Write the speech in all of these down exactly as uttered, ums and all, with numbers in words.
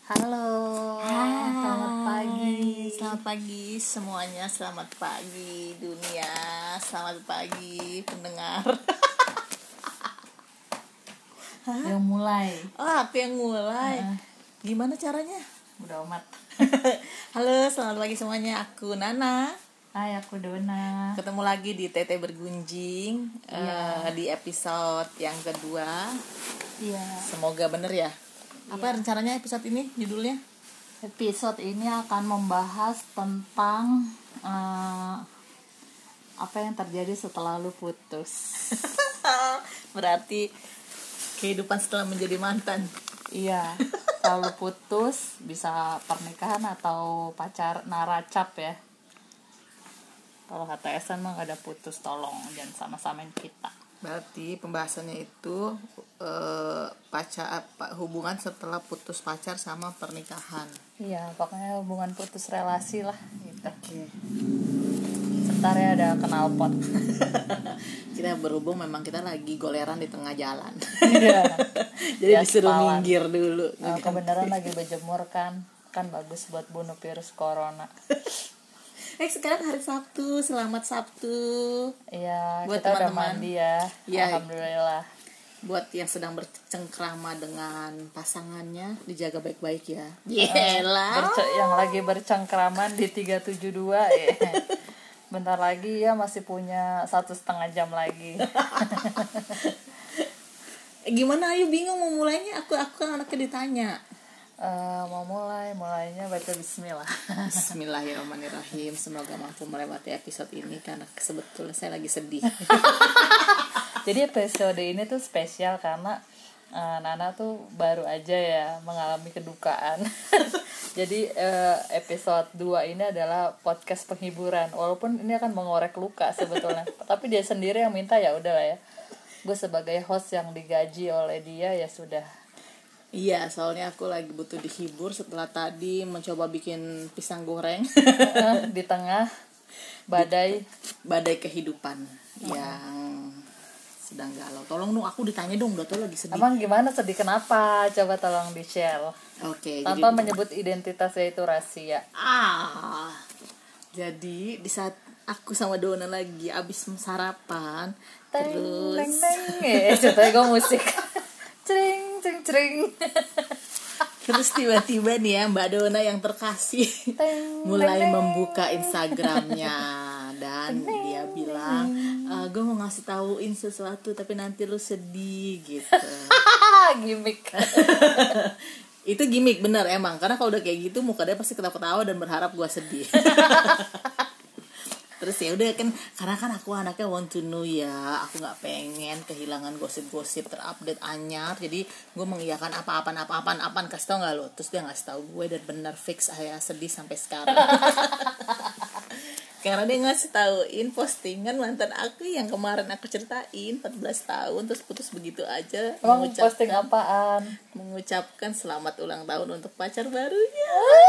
Halo, Hai. selamat pagi, selamat pagi semuanya, selamat pagi dunia, selamat pagi pendengar. Yang mulai. Oh, aku yang mulai. Uh-uh. Gimana caranya? Udah amat. Halo, selamat pagi semuanya. Aku Nana. Hai, aku Dona. Ketemu lagi di Tete Bergunjing. Iya. uh, Di episode yang kedua. Iya. Semoga bener ya. Apa Iya. rencananya episode ini judulnya? Episode ini akan membahas tentang uh, apa yang terjadi setelah lu putus. Berarti kehidupan setelah menjadi mantan. Iya. Kalau lu putus bisa pernikahan atau pacar naracap ya. Kalau H T S-an mah gak ada putus, tolong jangan sama-samain kita. Berarti pembahasannya itu eh, pacar apa, hubungan setelah putus pacar sama pernikahan. Iya, pokoknya hubungan putus relasi lah gitu. Oke. Sebentar ya, ada knalpot. Kita berhubung memang kita lagi goleran di tengah jalan. Iya. Jadi Ya, disuruh sepalan. minggir dulu. Nah, kebenaran lagi berjemur kan, kan bagus buat bunuh virus corona. Eh sekarang hari Sabtu, selamat Sabtu. Iya, Buat kita udah teman-teman. mandi ya. Iya. Alhamdulillah. Buat yang sedang bercengkrama dengan pasangannya, dijaga baik-baik ya. Eh, Yelah. berce- yang lagi bercengkraman di tiga tujuh dua ya. Bentar lagi ya, masih punya satu setengah jam lagi. Gimana, ayo bingung mau mulainya. Aku aku kan anaknya ditanya. Uh, mau mulai, mulainya baca bismillah. Bismillahirrahmanirrahim. Semoga mampu melewati episode ini karena sebetulnya saya lagi sedih. Jadi episode ini tuh spesial karena uh, Nana tuh baru aja ya mengalami kedukaan. Jadi uh, episode dua ini adalah podcast penghiburan. Walaupun ini akan mengorek luka sebetulnya. Tapi dia sendiri yang minta, ya udah lah ya. Gue sebagai host yang digaji oleh dia, ya sudah. Iya, soalnya aku lagi butuh dihibur setelah tadi mencoba bikin pisang goreng Di tengah badai badai kehidupan yang sedang galau. Tolong dong, aku ditanya dong, udah tuh lagi sedih. Emang gimana, sedih kenapa? Coba tolong di-share. Oke, Tanpa jadi menyebut identitasnya, itu rahasia. ah. Jadi di saat aku sama Dona lagi abis sarapan, Teng, terus teng, teng. Eh, ceritanya gue musik. Cering, cering, cering. terus tiba-tiba nih ya Mbak Dona yang terkasih Teng, mulai teng, teng. membuka Instagramnya dan dia bilang, e, gue mau ngasih tauin sesuatu tapi nanti lu sedih gitu. Gimik. Itu gimmick bener emang, karena kalau udah kayak gitu muka dia pasti ketawa-ketawa dan berharap gue sedih. Terus ya udah kan, karena kan aku anaknya want to know ya, aku nggak pengen kehilangan gosip-gosip terupdate anyar, jadi gue mengiyakan apa-apaan apa-apaan apaan kasih tau nggak lo. Terus dia ngasih tahu gue dan benar fix saya sedih sampai sekarang. Karena dia ngasih tauin postingan mantan aku yang kemarin aku ceritain empat belas tahun terus putus begitu aja. Emang posting apaan? Mengucapkan selamat ulang tahun untuk pacar barunya.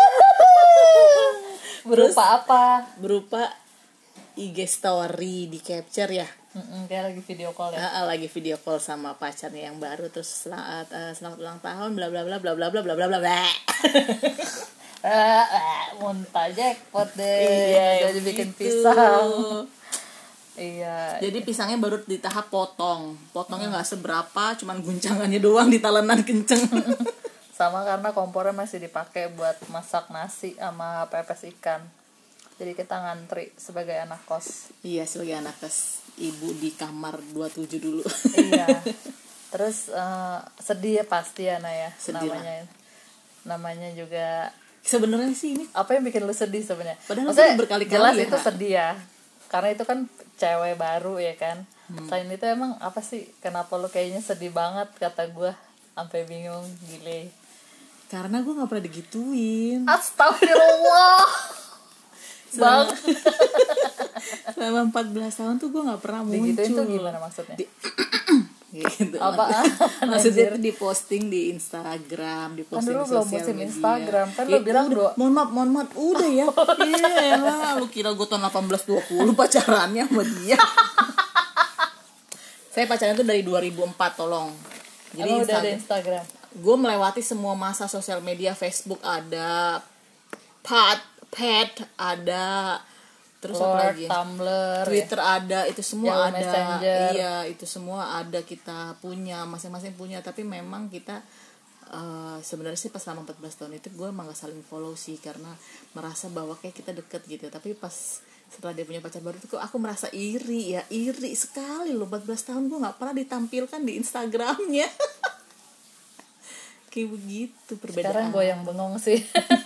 Berupa Terus, apa? berupa I G story di capture ya. Mm-mm, kayak lagi video call ya. Uh, uh, lagi video call sama pacarnya yang baru, terus selamat uh, selamat ulang tahun bla bla bla bla bla bla bla bla bla bla. Eh, eh, muntah jackpot deh. Iya, Jadi bikin gitu. pisang. Iya. Jadi pisangnya baru di tahap potong. Potongnya nggak seberapa, cuman guncangannya doang di talenan kenceng. Sama karena kompornya masih dipakai buat masak nasi sama pepes ikan. Jadi kita ngantri sebagai anak kos. Iya, sebagai anak kos, ibu di kamar dua puluh tujuh dulu. Iya. Terus uh, sedih ya pasti ya, Naya. Sedih namanya. Lah. Namanya juga. Sebenarnya sih ini Apa yang bikin lu sedih sebenarnya? Padahal Maksudnya, udah berkali-kali jelas ya, itu Ha? sedih ya. Karena itu kan cewek baru ya kan. Hmm. Selain itu emang apa sih? Kenapa lu kayaknya sedih banget, kata gue. Sampai bingung, gile. Karena gue nggak pernah digituin. Astagfirullah. Bang. Selama empat belas tahun tuh gue nggak pernah muncul. Digituin tuh gimana maksudnya? Di, gitu. Apaan? Maksudnya tuh diposting di Instagram, diposting Kan dulu di belum sosial musim media. Instagram, kan Ya, lu bilang udah, dua. mohon maaf, mohon maaf, udah ya. Iya lah, lu kira gue tahun delapan belas dua puluh pacarannya sama dia. Saya pacaran tuh dari dua ribu empat, tolong. Jadi udah ada Instagram. gue melewati semua masa sosial media. Facebook ada, Pad, Pad ada, terus Lord, apa lagi? Tumblr, Twitter ya. ada, itu semua Yahoo ada. Messenger. Iya, itu semua ada, kita punya, masing-masing punya. Tapi memang kita uh, sebenarnya sih pas selama empat belas tahun itu gue emang gak saling follow sih, karena merasa bahwa kayak kita deket gitu. Tapi pas setelah dia punya pacar baru itu kok aku merasa iri ya, iri sekali loh. Empat belas tahun gue gak pernah ditampilkan di Instagramnya. Kayak begitu perbedaan. Sekarang gue yang bengong sih.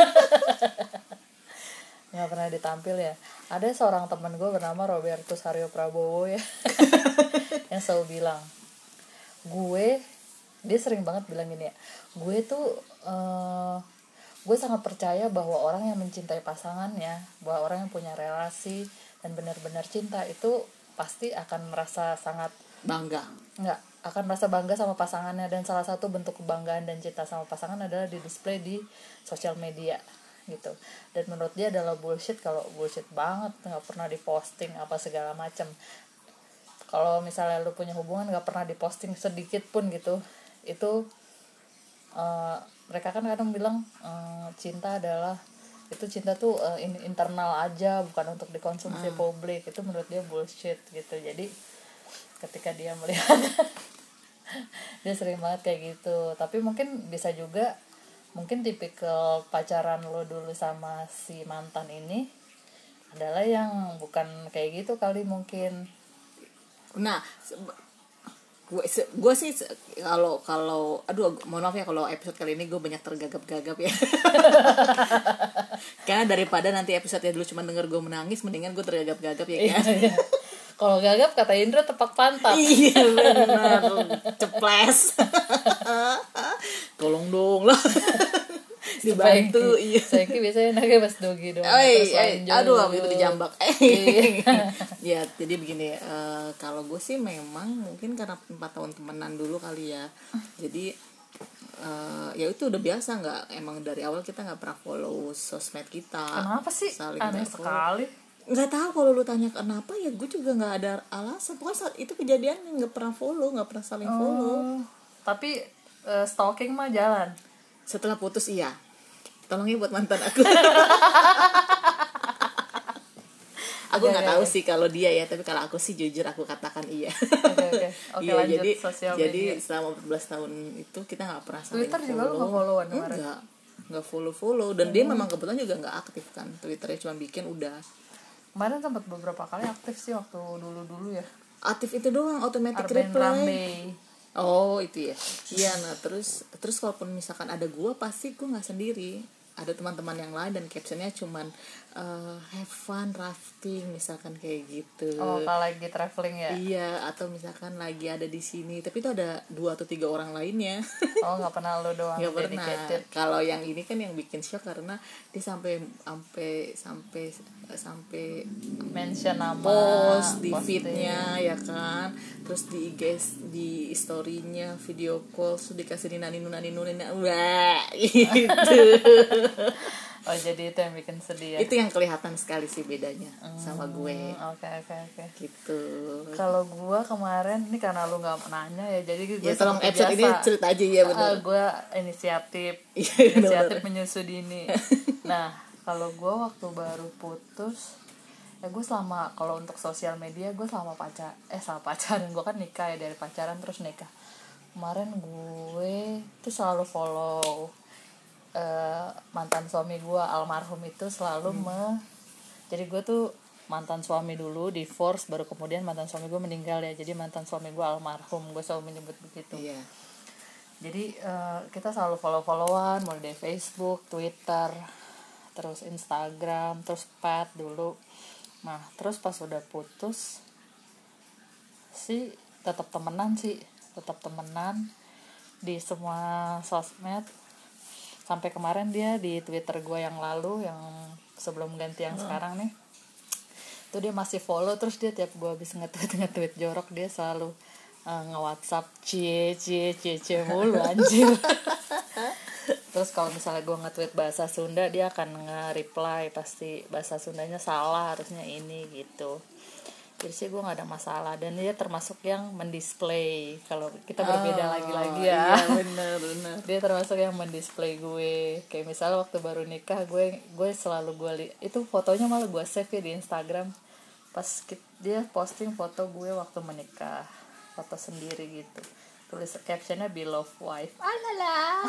Nggak pernah ditampil ya. Ada seorang teman gue bernama Robertus Haryo Prabowo ya, yang selalu bilang, gue, dia sering banget bilang gini ya, gue tuh uh, gue sangat percaya bahwa orang yang mencintai pasangannya, bahwa orang yang punya relasi dan benar-benar cinta itu pasti akan merasa sangat bangga. Nggak, akan merasa bangga sama pasangannya, dan salah satu bentuk kebanggaan dan cinta sama pasangan adalah di display di sosial media gitu. Dan menurut dia adalah bullshit kalau bullshit banget, nggak pernah diposting apa segala macam. Kalau misalnya lu punya hubungan nggak pernah diposting sedikit pun gitu, itu uh, mereka kan kadang bilang uh, cinta adalah itu cinta tuh uh, internal aja, bukan untuk dikonsumsi hmm. publik. Itu menurut dia bullshit gitu. Jadi ketika dia melihat dia sering banget kayak gitu. Tapi mungkin bisa juga, mungkin tipikal pacaran lo dulu sama si mantan ini adalah yang bukan kayak gitu kali mungkin. Nah, gue gue sih kalau kalau aduh mohon maaf ya kalau episode kali ini gue banyak tergagap-gagap ya. Karena daripada nanti episode-nya dulu cuma denger gue menangis, mendingan gue tergagap-gagap ya kan. Iya, iya. Kalau gagap kata Indra tepak pantat. Iya benar, ceples. Tolong dong lah. Dibantu. Iya. Saya ki biasanya nage pas dogi doang. Oi, aduh itu dijambak. Ya jadi begini, uh, kalau gue sih memang mungkin karena empat tahun temenan dulu kali ya. Jadi uh, ya itu udah biasa, nggak, emang dari awal kita nggak pernah follow sosmed kita. Kenapa sih? Aneh sekali. Nggak tahu, kalau lu tanya kenapa ya gue juga nggak ada alasan. Pokoknya saat itu kejadian nggak pernah follow, nggak pernah saling follow. Oh, tapi uh, stalking mah jalan. Setelah putus iya. Tolong ya buat mantan aku. Aku nggak tahu okay. sih kalau dia ya, tapi kalau aku sih jujur aku katakan iya. Oke okay, oke. Okay. Okay, iya, lanjut jadi sosial jadi media. Selama empat belas tahun itu kita nggak pernah saling Twitter follow. juga lu nggak followan kemarin? Enggak, nggak follow follow dan hmm. dia memang kebetulan juga nggak aktif kan. Twitternya cuma bikin udah. Kemarin sempat beberapa kali aktif sih waktu dulu-dulu ya. Aktif itu doang, automatic Arben reply. Rambe. Oh itu ya. Iya, nah terus terus kalaupun misalkan ada gua, pasti gua nggak sendiri. Ada teman-teman yang lain dan captionnya cuman uh, have fun rafting misalkan kayak gitu. Oh kalau lagi traveling ya? Iya, atau misalkan lagi ada di sini, tapi itu ada dua atau tiga orang lainnya. Oh nggak pernah lo doang? Nggak pernah. Kalau yang ini kan yang bikin shock karena dia sampai sampai sampai sampai mention nama, post di feednya ya kan, terus di I G di storynya video call sudah dikasih nani nani nani wah gitu. Oh jadi itu yang bikin sedih ya? Itu yang kelihatan sekali sih bedanya hmm, sama gue. Oke oke oke. Gitu. Kalau gue kemarin ini karena lu nggak nanya ya, jadi gue ya, tolong episode ini cerita aja ya benar. Uh, gue inisiatif inisiatif menyusu dini. Nah kalau gue waktu baru putus ya gue selama, kalau untuk sosial media gue selama pacar eh selama pacaran gue kan nikah ya, dari pacaran terus nikah. Kemarin gue tuh selalu follow Uh, mantan suami gue almarhum itu selalu hmm. me jadi gue tuh mantan suami dulu divorce, baru kemudian mantan suami gue meninggal ya, jadi mantan suami gue almarhum, gue selalu menyebut begitu. Yeah. Jadi uh, kita selalu follow followan mulai dari Facebook, Twitter, terus Instagram, terus Pad dulu. Nah terus pas udah putus sih tetap temenan sih tetap temenan di semua sosmed. Sampai kemarin dia di Twitter gue yang lalu, yang sebelum ganti yang hmm. sekarang nih, itu dia masih follow. Terus dia tiap gue habis nge-tweet nge-tweet jorok, dia selalu uh, nge-WhatsApp cie cie cie cie mulu anjir. Terus kalau misalnya gue nge-tweet bahasa Sunda, dia akan nge-reply pasti bahasa Sundanya salah, harusnya ini gitu. jadi sih gue nggak ada masalah. Dan dia termasuk yang mendisplay, kalau kita berbeda Oh, lagi-lagi ya. Iya bener bener. Dia termasuk yang mendisplay gue, kayak misalnya waktu baru nikah gue gue selalu gue li- itu fotonya malah gue save ya di Instagram, pas ki- dia posting foto gue waktu menikah, foto sendiri gitu, tulis captionnya beloved wife, alala.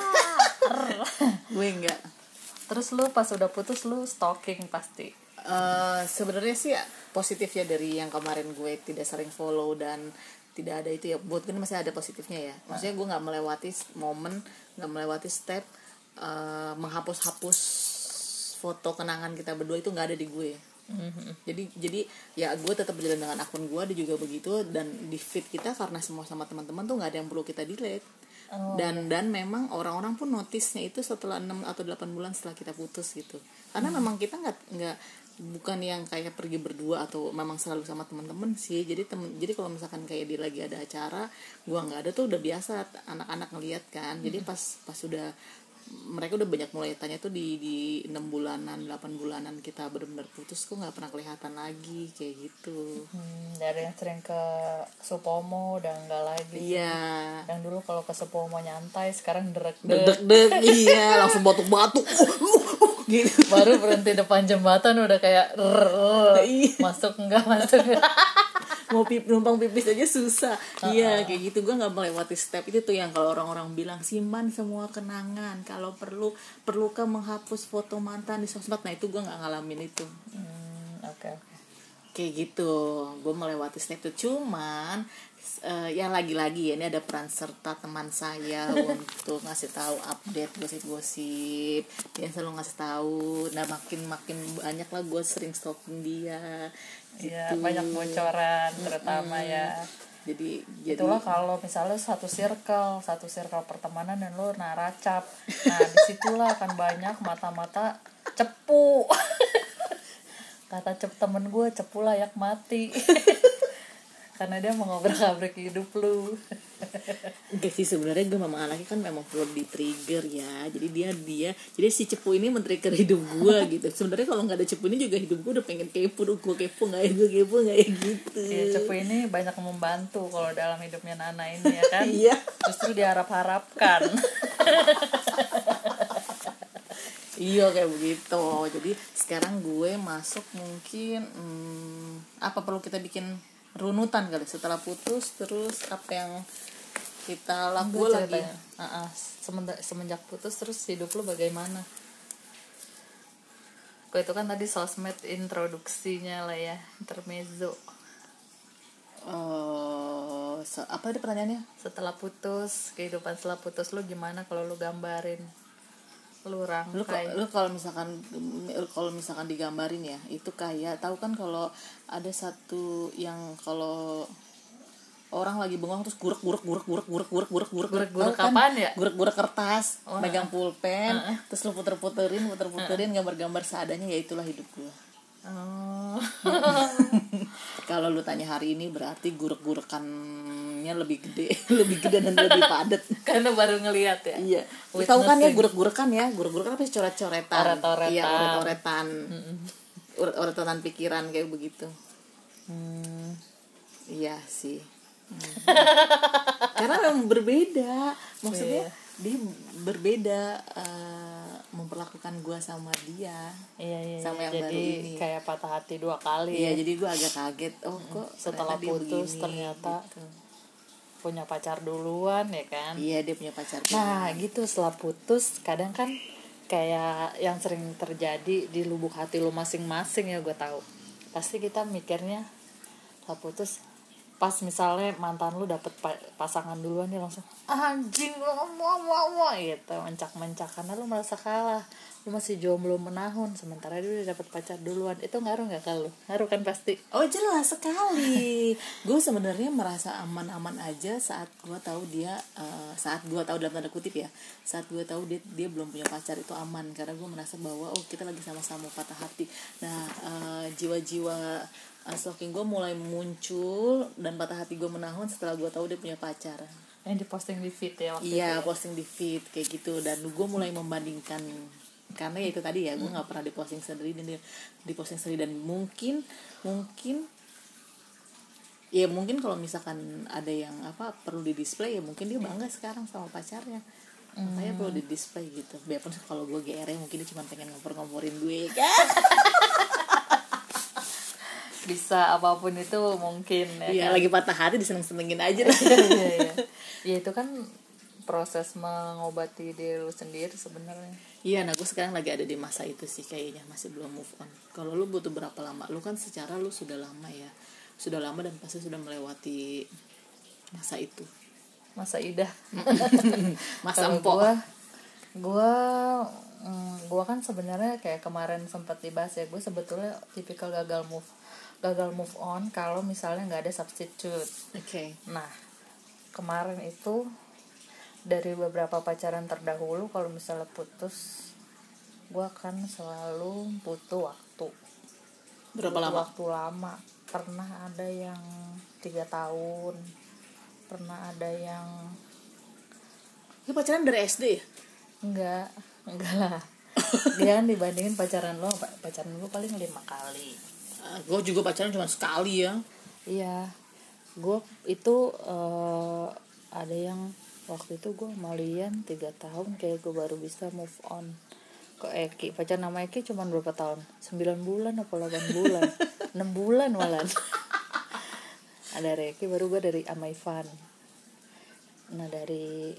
Gue enggak. Terus lu pas udah putus lu stalking pasti. Eh, sebenarnya sih positif ya, dari yang kemarin gue tidak sering follow dan tidak ada itu ya, buat gue masih ada positifnya ya. Maksudnya gue nggak melewati momen, nggak melewati step eh, menghapus-hapus foto kenangan kita berdua, itu nggak ada di gue. Mm-hmm. Jadi jadi ya gue tetap berjalan dengan akun gue, dia juga begitu, dan di feed kita karena semua sama teman-teman tuh nggak ada yang perlu kita delete. Oh. Dan dan memang orang-orang pun notice-nya itu setelah enam atau delapan bulan setelah kita putus gitu. Karena memang kita nggak nggak bukan yang kayak pergi berdua atau memang selalu sama teman-teman sih. Jadi temen jadi kalau misalkan kayak dia lagi ada acara, gua nggak ada tuh udah biasa anak-anak ngeliat kan. Jadi pas pas udah mereka udah banyak mulai tanya tuh di di enam bulanan delapan bulanan kita benar-benar putus kok nggak pernah kelihatan lagi kayak gitu. Hmm, dari yang sering ke Supomo udah enggak lagi. Iya. Yang dulu kalau ke Supomo nyantai, sekarang derek Deg-deg iya, langsung batuk-batuk. Gitu. Baru berhenti depan jembatan udah kayak rrrr, masuk enggak masuk enggak. Mau pip, numpang pipis aja susah. Uh-uh. Iya kayak gitu. Gue nggak melewati step itu tuh yang kalau orang-orang bilang simpan semua kenangan, kalau perlu perlukah menghapus foto mantan di sosmed. Nah itu gue nggak ngalamin itu. Hmm, oke okay, oke okay. Kayak gitu, gue melewati step itu. Cuman uh, ya lagi-lagi ya ini ada peran serta teman saya untuk ngasih tahu update gosip-gosip. Dia selalu ngasih tahu. Nah makin makin banyak lah gue sering stalking dia. Iya, Gitu. banyak bocoran terutama hmm. ya. Jadi itulah jadi... kalau misalnya satu circle, satu circle pertemanan dan lo naracap. Nah, disitulah akan banyak mata-mata cepu. Kata cep temen gue, cepu layak mati. Karena dia mengobrak-abrik hidup lu. Enggak sih, sebenarnya gue memang anaknya kan memang perlu di trigger ya. Jadi dia dia jadi si cepu ini men-trigger hidup gue gitu. Sebenarnya kalau nggak ada cepu ini juga hidup gue udah pengen kepo, gue kepo nggak ya, gue kepo nggak ya gitu. Ya, cepu ini banyak membantu kalau dalam hidupnya Nana ini ya kan. Iya. Justru diharap-harapkan. Iya kayak begitu. Jadi sekarang gue masuk mungkin hmm, apa perlu kita bikin runutan kali setelah putus, terus apa yang kita lakukan lagi. Uh-uh. Semenjak, semenjak putus terus hidup lu bagaimana? Kok itu kan tadi sosmed introduksinya lah ya, intermezzo. Uh, apa ada pertanyaannya? Setelah putus, kehidupan setelah putus lu gimana kalau lu gambarin? Lu rangkai. Lu, lu kalau misalkan kalau misalkan digambarin ya, itu kayak tahu kan kalau ada satu yang kalau orang lagi bengong terus gurek-gurek gurek-gurek gurek-gurek gurek-gurek gurek-gurek kapan ya? Gurek-gurek kertas, oh, megang pulpen, uh-uh. terus lu puter-puterin, puter-puterin uh-uh. gambar-gambar seadanya, ya itulah hidup gua. Oh. Kalau lu tanya hari ini berarti gurek-gurekannya lebih gede, lebih gede dan lebih padat. Karena baru ngelihat ya. Iya. Tahu kan ya gurek-gurekan ya, gurek-gurekan apa sih, coret-coretan. Oret-oretan. Iya, oret-oretan. Oret-oretan pikiran kayak begitu. Hmm. Iya sih. Hmm. Karena memang berbeda, maksudnya yeah. dia berbeda uh, memperlakukan gue sama dia, iya, iya, sama yang jadi baru ini kayak patah hati dua kali. Iya, ya. jadi gue agak kaget. Oh kok setelah putus begini, ternyata gitu. Punya pacar duluan ya kan? Iya, dia punya pacar duluan. Nah gitu, setelah putus kadang kan kayak yang sering terjadi di lubuk hati lu masing-masing ya, gue tahu. Pasti kita mikirnya setelah putus, pas misalnya mantan lu dapet pasangan duluan, dia langsung anjing wah wah wah gitu, mencak-mencak karena lu merasa kalah, lu masih jomblo menahun sementara dia udah dapet pacar duluan. Itu ngaruh nggak ke lu? Ngaruh kan pasti. Oh jelas sekali. Gue sebenarnya merasa aman-aman aja saat gue tahu dia uh, saat gue tahu dalam tanda kutip ya, saat gue tahu dia dia belum punya pacar, itu aman karena gue merasa bahwa oh kita lagi sama-sama patah hati. Nah uh, jiwa-jiwa uh, stalking gue mulai muncul dan patah hati gue menahun setelah gue tahu dia punya pacar. Yang diposting di feed ya waktu iya, itu. posting di feed kayak gitu, dan gue mulai membandingkan karena ya itu tadi ya, gue nggak pernah diposting sendiri dan diposting sendiri, dan mungkin mungkin ya mungkin kalau misalkan ada yang apa perlu di display ya mungkin dia bangga sekarang sama pacarnya, makanya perlu di display gitu. Biarpun kalau gue G R mungkin dia cuma pengen ngompor-ngomporin gue kan. Bisa apapun itu mungkin ya Iya, kan? lagi patah hati diseneng-senengin aja lah. Iya, iya. Ya itu kan proses mengobati diri lu sendiri sebenarnya. Iya, nah gue sekarang lagi ada di masa itu sih kayaknya, masih belum move on. Kalau lu butuh berapa lama? Lu kan secara lu sudah lama ya, sudah lama dan pasti sudah melewati masa itu. Masa idah. Masa Kalau empok. gua gua mm, gua kan sebenarnya kayak kemarin sempat dibahas ya, gue sebetulnya tipikal gagal move gagal move on kalau misalnya nggak ada substitute. Oke. Okay. Nah, kemarin itu dari beberapa pacaran terdahulu kalau misalnya putus, gua kan selalu butuh waktu. Berapa butuh lama? Waktu lama. Pernah ada yang tiga tahun, pernah ada yang Lu pacaran dari S D ya? enggak enggak lah. Dia kan dibandingin pacaran lo, pacaran gue paling lima kali. Uh, gue juga pacaran cuma sekali ya. Iya, gue itu uh, ada yang waktu itu gue malian tiga tahun kayak gue baru bisa move on ke Eki. Pacaran nama Eki cuma berapa tahun? sembilan bulan apa delapan bulan? enam bulan malah. Ada Eki baru gue dari Amaivan. Nah dari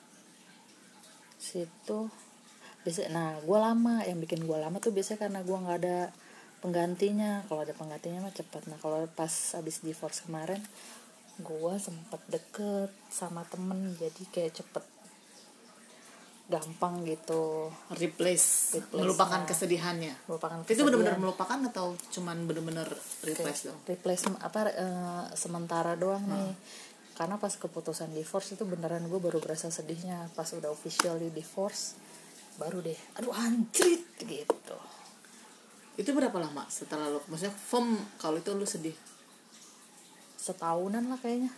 situ biasa, nah gue lama, yang bikin gue lama tuh biasanya karena gue nggak ada penggantinya. Kalau ada penggantinya mah cepat. Nah kalau pas abis divorce kemarin, gue sempet deket sama temen, jadi kayak cepet gampang gitu Replace, Replace melupakan nah. kesedihannya. Melupakan Itu kesedihan. benar-benar melupakan atau cuman benar-benar replace okay. dong? Replace apa uh, sementara doang hmm. nih. Karena pas keputusan divorce itu beneran gue baru berasa sedihnya pas udah officially divorce, baru deh aduh anjrit gitu. Itu berapa lama setelah lu, maksudnya firm kalau itu lu sedih? Setahunan lah kayaknya.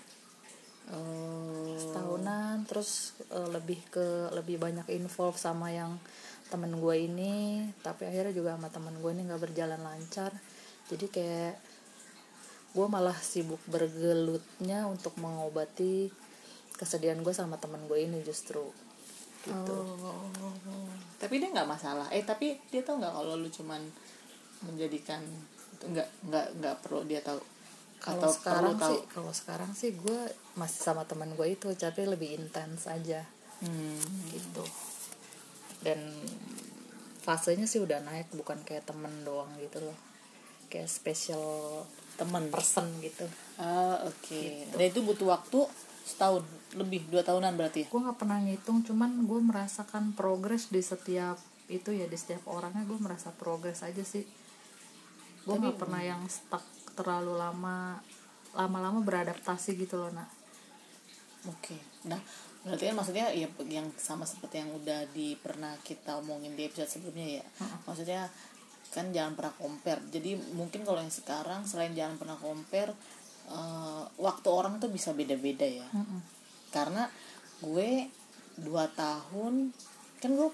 Oh. Setahunan, terus uh, lebih ke lebih banyak involve sama yang temen gue ini, tapi akhirnya juga sama temen gue ini nggak berjalan lancar. Jadi kayak gue malah sibuk bergelutnya untuk mengobati kesedihan gue sama temen gue ini justru gitu. Oh. Tapi dia nggak masalah. Eh tapi dia tahu nggak kalau lu cuman menjadikan nggak nggak nggak perlu dia tahu. Kalau sekarang sih, kalau sekarang sih gue masih sama teman gue itu, tapi lebih intens aja, hmm. gitu. Dan fasenya sih udah naik, bukan kayak temen doang gitu loh, kayak special temen person gitu. Ah oke. Okay. Gitu. Dan itu butuh waktu setahun lebih, dua tahunan berarti? Gue nggak pernah ngitung, cuman gue merasakan progres di setiap itu ya, di setiap orangnya gue merasa progres aja sih. Gue nggak pernah yang stuck terlalu lama, lama-lama beradaptasi gitu loh nak. Oke, okay. Nah berarti kan maksudnya ya yang sama seperti yang udah di pernah kita omongin di episode sebelumnya ya. Uh-uh. Maksudnya kan jangan pernah compare. Jadi mungkin kalau yang sekarang selain jangan pernah compare, uh, waktu orang tuh bisa beda-beda ya. Uh-uh. Karena gue dua tahun kan gue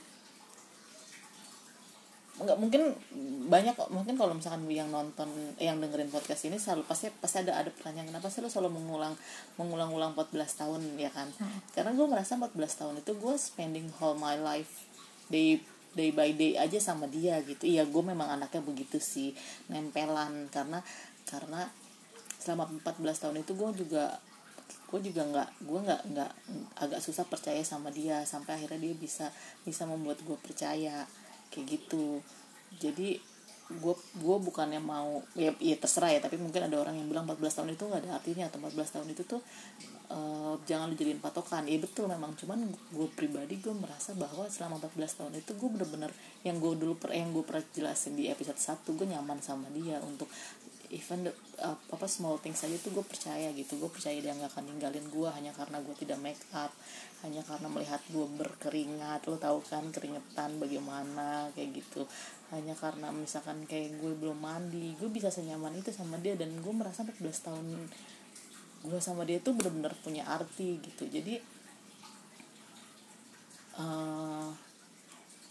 nggak mungkin banyak mungkin kalau misalkan yang nonton yang dengerin podcast ini selalu pasti pasti ada ada pertanyaan kenapa sih lo selalu mengulang mengulang-ulang empat belas tahun ya kan? Hmm. Karena gue merasa empat belas tahun itu gue spending whole my life day day by day aja sama dia gitu. Iya gue memang anaknya begitu sih, nempelan, karena karena selama empat belas tahun itu gue juga gue juga nggak gue nggak nggak agak susah percaya sama dia sampai akhirnya dia bisa bisa membuat gue percaya kayak gitu. Jadi gue gue bukannya mau ya, ya terserah ya, tapi mungkin ada orang yang bilang empat belas tahun itu nggak ada artinya atau empat belas tahun itu tuh uh, jangan lu jadiin patokan. Iya betul memang, cuman gue pribadi gue merasa bahwa selama empat belas tahun itu gue bener-bener yang gue dulu per, yang gue pernah jelasin di episode satu, gue nyaman sama dia untuk even the, uh, apa small things aja tuh gue percaya gitu. Gue percaya dia nggak akan ninggalin gue hanya karena gue tidak make up, hanya karena melihat gue berkeringat, lo tahu kan keringetan bagaimana kayak gitu, hanya karena misalkan kayak gue belum mandi, gue bisa senyaman itu sama dia. Dan gue merasa empat belas tahun gue sama dia tuh benar-benar punya arti gitu. Jadi uh,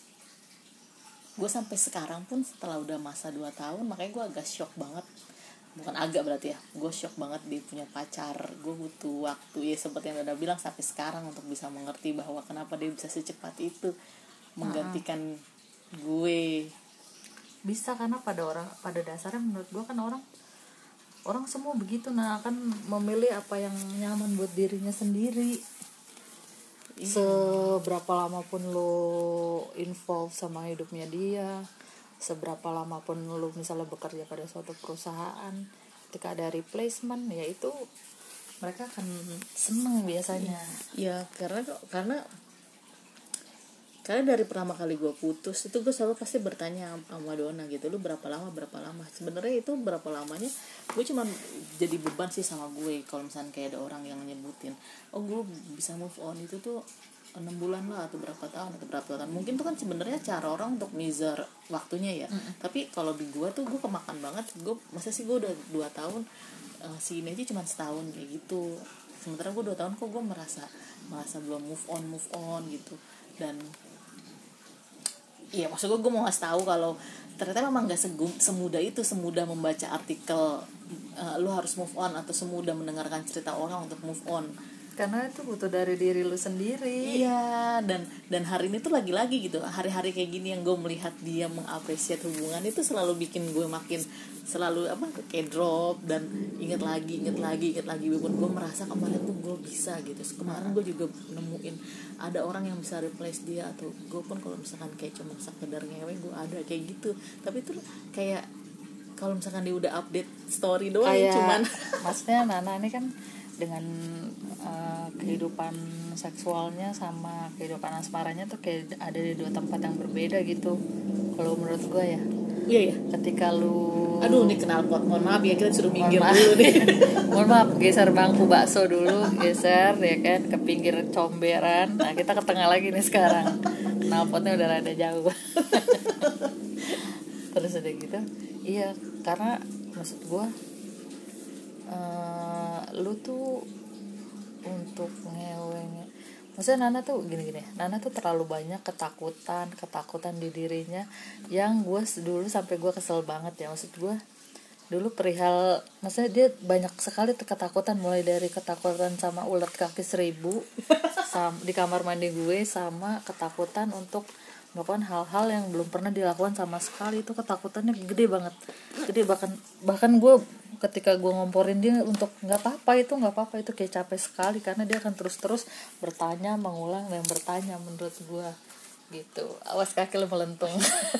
gue sampai sekarang pun setelah udah masa dua tahun, makanya gue agak shock banget bukan agak berarti ya, gue shock banget dia punya pacar. Gue butuh waktu ya seperti yang udah bilang sampai sekarang untuk bisa mengerti bahwa kenapa dia bisa secepat itu menggantikan uh-uh. gue. Bisa karena pada orang pada dasarnya menurut gue kan orang orang semua begitu, nah akan memilih apa yang nyaman buat dirinya sendiri. Iya. Seberapa lama pun lo involve sama hidupnya dia, seberapa lama pun lo misalnya bekerja pada suatu perusahaan, ketika ada replacement ya itu mereka akan seneng biasanya. Iya, karena karena karena dari pertama kali gue putus itu gue selalu pasti bertanya sama Dona gitu, lu berapa lama berapa lama sebenarnya itu berapa lamanya. Gue cuma jadi beban sih sama gue kalau misalnya kayak ada orang yang nyebutin, oh gue bisa move on itu tuh enam bulan lah atau berapa tahun atau berapa tahun. Mungkin tuh kan sebenarnya cara orang untuk measure waktunya ya. Mm-hmm. Tapi kalau di gue tuh gue kemakan banget. Gue masa sih gue udah dua tahun, uh, si ini aja cuma setahun kayak gitu. Sementara gue dua tahun kok gue merasa merasa belum move on move on gitu. Dan iya maksud gue gue mau ngasih tahu kalau ternyata memang nggak semudah itu, semudah membaca artikel uh, lu harus move on atau semudah mendengarkan cerita orang untuk move on. Karena itu butuh dari diri lu sendiri. Iya, dan dan hari ini tuh lagi-lagi gitu, hari-hari kayak gini yang gue melihat dia mengapresiasi hubungan itu selalu bikin gue makin selalu apa kayak drop dan inget lagi inget lagi inget lagi walaupun gue merasa kemarin tuh gue bisa gitu. Kemarin gue juga nemuin ada orang yang bisa replace dia, atau gue pun kalau misalkan kayak cuma sekedar ngewe gue ada kayak gitu. Tapi itu kayak kalau misalkan dia udah update story doang kayak, cuman maksudnya Nana ini kan dengan uh, kehidupan seksualnya sama kehidupan asmaranya tuh kayak ada di dua tempat yang berbeda gitu kalau menurut gue ya. Iya ya. Ketika lu aduh nih knalpot, mohon maaf ya kita suruh minggir dulu nih. Mohon maaf, geser bangku bakso dulu, geser ya kan ke pinggir comberan. Nah kita ke tengah lagi nih sekarang. Knalpotnya udah rada jauh. Terus udah gitu, iya karena maksud gue Uh, lu tuh untuk ngeweng, maksudnya Nana tuh gini-gini, Nana tuh terlalu banyak ketakutan ketakutan di dirinya yang gue dulu sampai gue kesel banget ya. Maksud gue dulu perihal, maksudnya dia banyak sekali tuh ketakutan, mulai dari ketakutan sama ulat kaki seribu sama, di kamar mandi gue, sama ketakutan untuk melakukan hal-hal yang belum pernah dilakukan sama sekali. Itu ketakutannya gede banget, gede bahkan bahkan gue ketika gue ngomporin dia untuk nggak apa-apa itu nggak apa-apa itu kayak capek sekali karena dia akan terus-terus bertanya mengulang dan bertanya menurut gue gitu. Awas kaki lu melentung.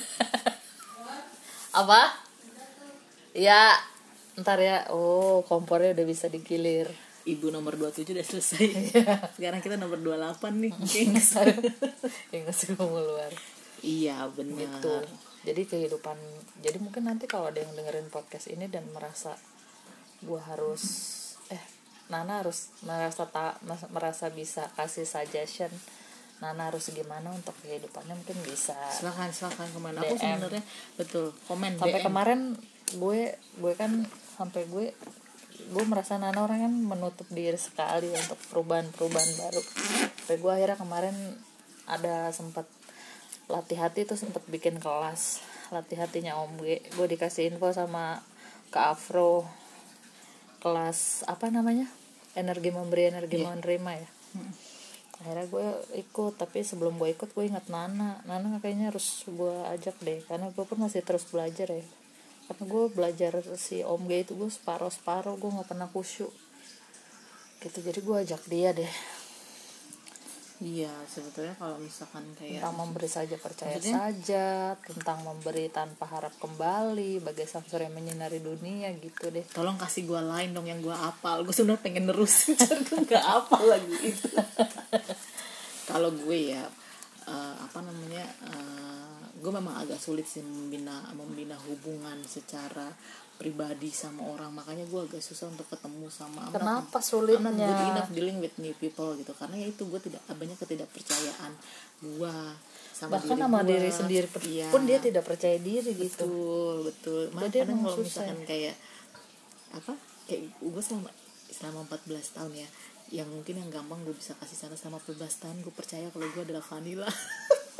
Apa? Ya ntar ya. Oh kompornya udah bisa digilir. Ibu nomor dua puluh tujuh udah selesai. Sekarang kita nomor dua puluh delapan nih. Ingat sih mau keluar. Iya benar. Gitu. Jadi kehidupan, jadi mungkin nanti kalau ada yang dengerin podcast ini dan merasa gue harus eh Nana harus merasa tak merasa bisa kasih suggestion Nana harus gimana untuk kehidupannya, mungkin bisa silakan silakan komen. Aku sebenarnya betul komen sampai D M. Kemarin gue gue kan sampai gue gue merasa Nana orang kan menutup diri sekali untuk perubahan-perubahan baru. Sampai gue akhirnya kemarin ada sempat latih hati tuh, sempat bikin kelas latih hatinya Om G. Gue dikasih info sama Kak Afro, kelas apa namanya, energi memberi energi yeah. menerima ya. hmm. Akhirnya gue ikut, tapi sebelum gue ikut gue ingat Nana Nana kayaknya harus gue ajak deh, karena gue pun masih terus belajar ya. Karena gue belajar si Om G itu gue separuh-separuh, gue gak pernah khusyuk gitu. Jadi gue ajak dia deh. Iya, sebetulnya kalau misalkan kayak tentang memberi saja percaya maksudnya? saja, tentang memberi tanpa harap kembali, bagai sang surya menyinari dunia gitu deh. Tolong kasih gue line dong yang gue hafal. Gue sebenarnya pengen nerusin, gue nggak hafal lagi itu. Kalau gue ya uh, apa namanya, uh, gue memang agak sulit sih membina membina hubungan secara pribadi sama orang, makanya gue agak susah untuk ketemu sama. Kenapa sulitnya? I'm not good enough dealing with new people gitu, karena ya itu gue tidak banyak ketidakpercayaan gue sama bahkan diri sama gua. diri sendiri Iya. pun dia tidak percaya diri gitu. Betul betul. Makanya kadang kalau misalkan kayak apa kayak gue selama selama empat belas tahun ya, yang mungkin yang gampang gue bisa kasih saran selama empat belas tahun, gue percaya kalau gue adalah vanilla.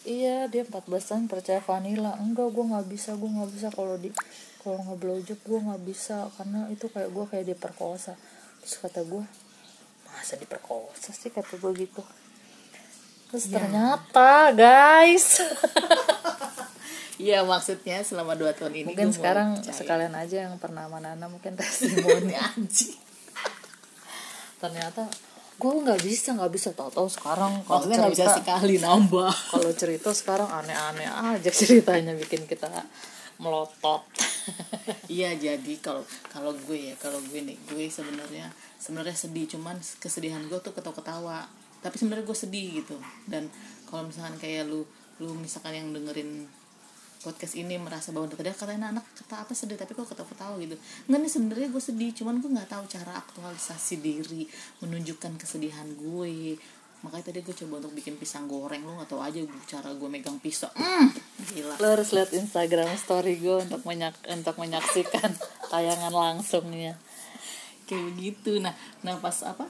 iya dia empat belas tahun percaya vanilla. Enggak, gue nggak bisa gue nggak bisa kalau di kalau nggak blowjob gue nggak bisa karena itu kayak gue kayak diperkosa. Terus kata gue, masa diperkosa sih, kata gue gitu. Terus Ya. ternyata guys Iya, maksudnya selama dua tahun ini mungkin gue sekarang mulai percaya. sekalian aja yang pernah sama Nana mungkin testimoni. Anjing. Ternyata gue nggak bisa nggak bisa tahu-tahu sekarang kalau Maksudnya nggak bisa cerita sekali nambah. kalau cerita sekarang aneh-aneh aja ceritanya, bikin kita melotot. Iya, jadi kalau kalau gue ya kalau gue nih gue sebenarnya sebenarnya sedih, cuman kesedihan gue tuh ketawa-ketawa, tapi sebenarnya gue sedih gitu. Dan kalau misalkan kayak lu lu misalkan yang dengerin podcast ini merasa bahwa tadi katanya anak kata apa sedih tapi kok ketawa-ketawa gitu, nggak, nih sebenarnya gue sedih, cuman gue nggak tahu cara aktualisasi diri menunjukkan kesedihan gue. Makanya tadi gue coba untuk bikin pisang goreng, lu nggak tahu aja cara gue megang pisau. mm, gila. Lo harus lihat Instagram story gue untuk menyak untuk menyaksikan tayangan langsungnya. Kayak begitu. Nah nah pas apa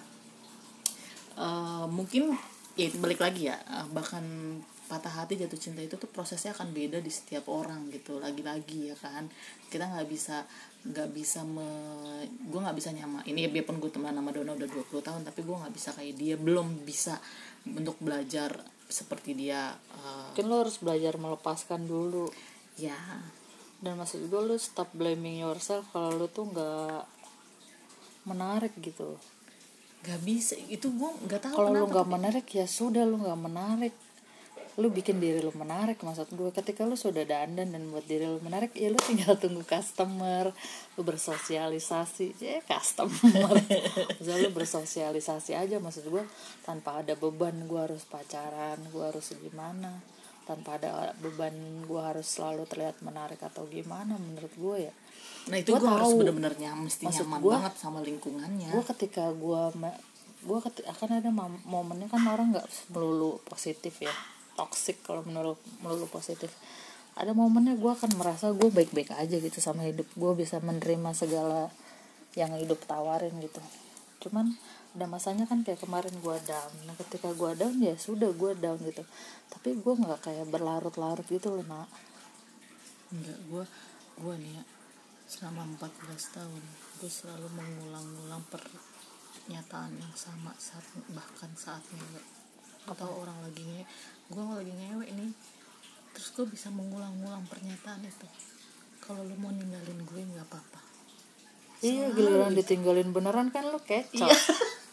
uh, mungkin ya balik lagi ya, uh, bahkan patah hati jatuh cinta itu tuh prosesnya akan beda di setiap orang gitu. Lagi-lagi ya kan, kita nggak bisa nggak bisa me, gue nggak bisa nyama ini ya, biarpun gue teman sama Dona udah dua puluh tahun, tapi gue nggak bisa kayak dia, belum bisa untuk belajar seperti dia. uh, Mungkin lo harus belajar melepaskan dulu. ya Dan maksud gue lo stop blaming yourself kalau lo tuh nggak menarik gitu. nggak bisa itu, gue nggak tahu Kalau lo kenapa, nggak tapi- menarik ya sudah, lo nggak menarik. Lu bikin diri lu menarik. Maksud gue ketika lu sudah dandan dan buat diri lu menarik, ya lu tinggal tunggu customer, lu bersosialisasi ya customer. Maksudnya lu bersosialisasi aja, maksud gue tanpa ada beban gue harus pacaran, gue harus gimana, tanpa ada beban gue harus selalu terlihat menarik atau gimana. Menurut gue ya, nah itu gue Gua harus tahu. benar-benar nyaman, mesti Maksud nyaman gua- banget sama lingkungannya. gue ketika gue gue ketika akan ada momennya kan orang nggak melulu positif ya, toxic kalau melulu melulu positif. Ada momennya gue akan merasa gue baik-baik aja gitu sama hidup, gue bisa menerima segala yang hidup tawarin gitu. Cuman ada masanya kan kayak kemarin gue down. Nah ketika gue down ya sudah gue down gitu, tapi gue nggak kayak berlarut-larut gitu loh nak. Enggak, gue gue nih ya, selama empat belas tahun gue selalu mengulang-ulang pernyataan yang sama saat bahkan saat ngewek. Atau orang lagi nge gue lagi ngewek nih, terus gue bisa mengulang-ulang pernyataan itu, kalau lu mau ninggalin gue nggak apa-apa. Iya, Selalu giliran itu. ditinggalin beneran kan lu kecot. Iya.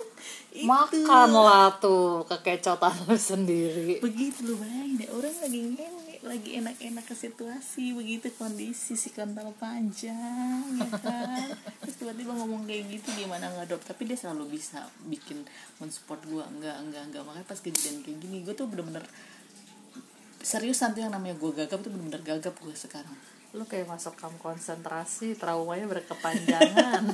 Makanlah tuh kekecotan lu sendiri. Begitu, lu bayangin deh, orang lagi ngewek, lagi enak-enak ke situasi, begitu kondisi si kontol panjang ya kan, terus tiba-tiba ngomong kayak gitu, gimana nggak dok? Tapi dia selalu bisa bikin mensupport gue. Enggak enggak enggak makanya pas kejadian kayak gini gue tuh bener-bener seriusan tuh, yang namanya gue gagap tuh bener-bener gagap gue sekarang. Lu kayak masuk kamp konsentrasi, traumanya berkepanjangan.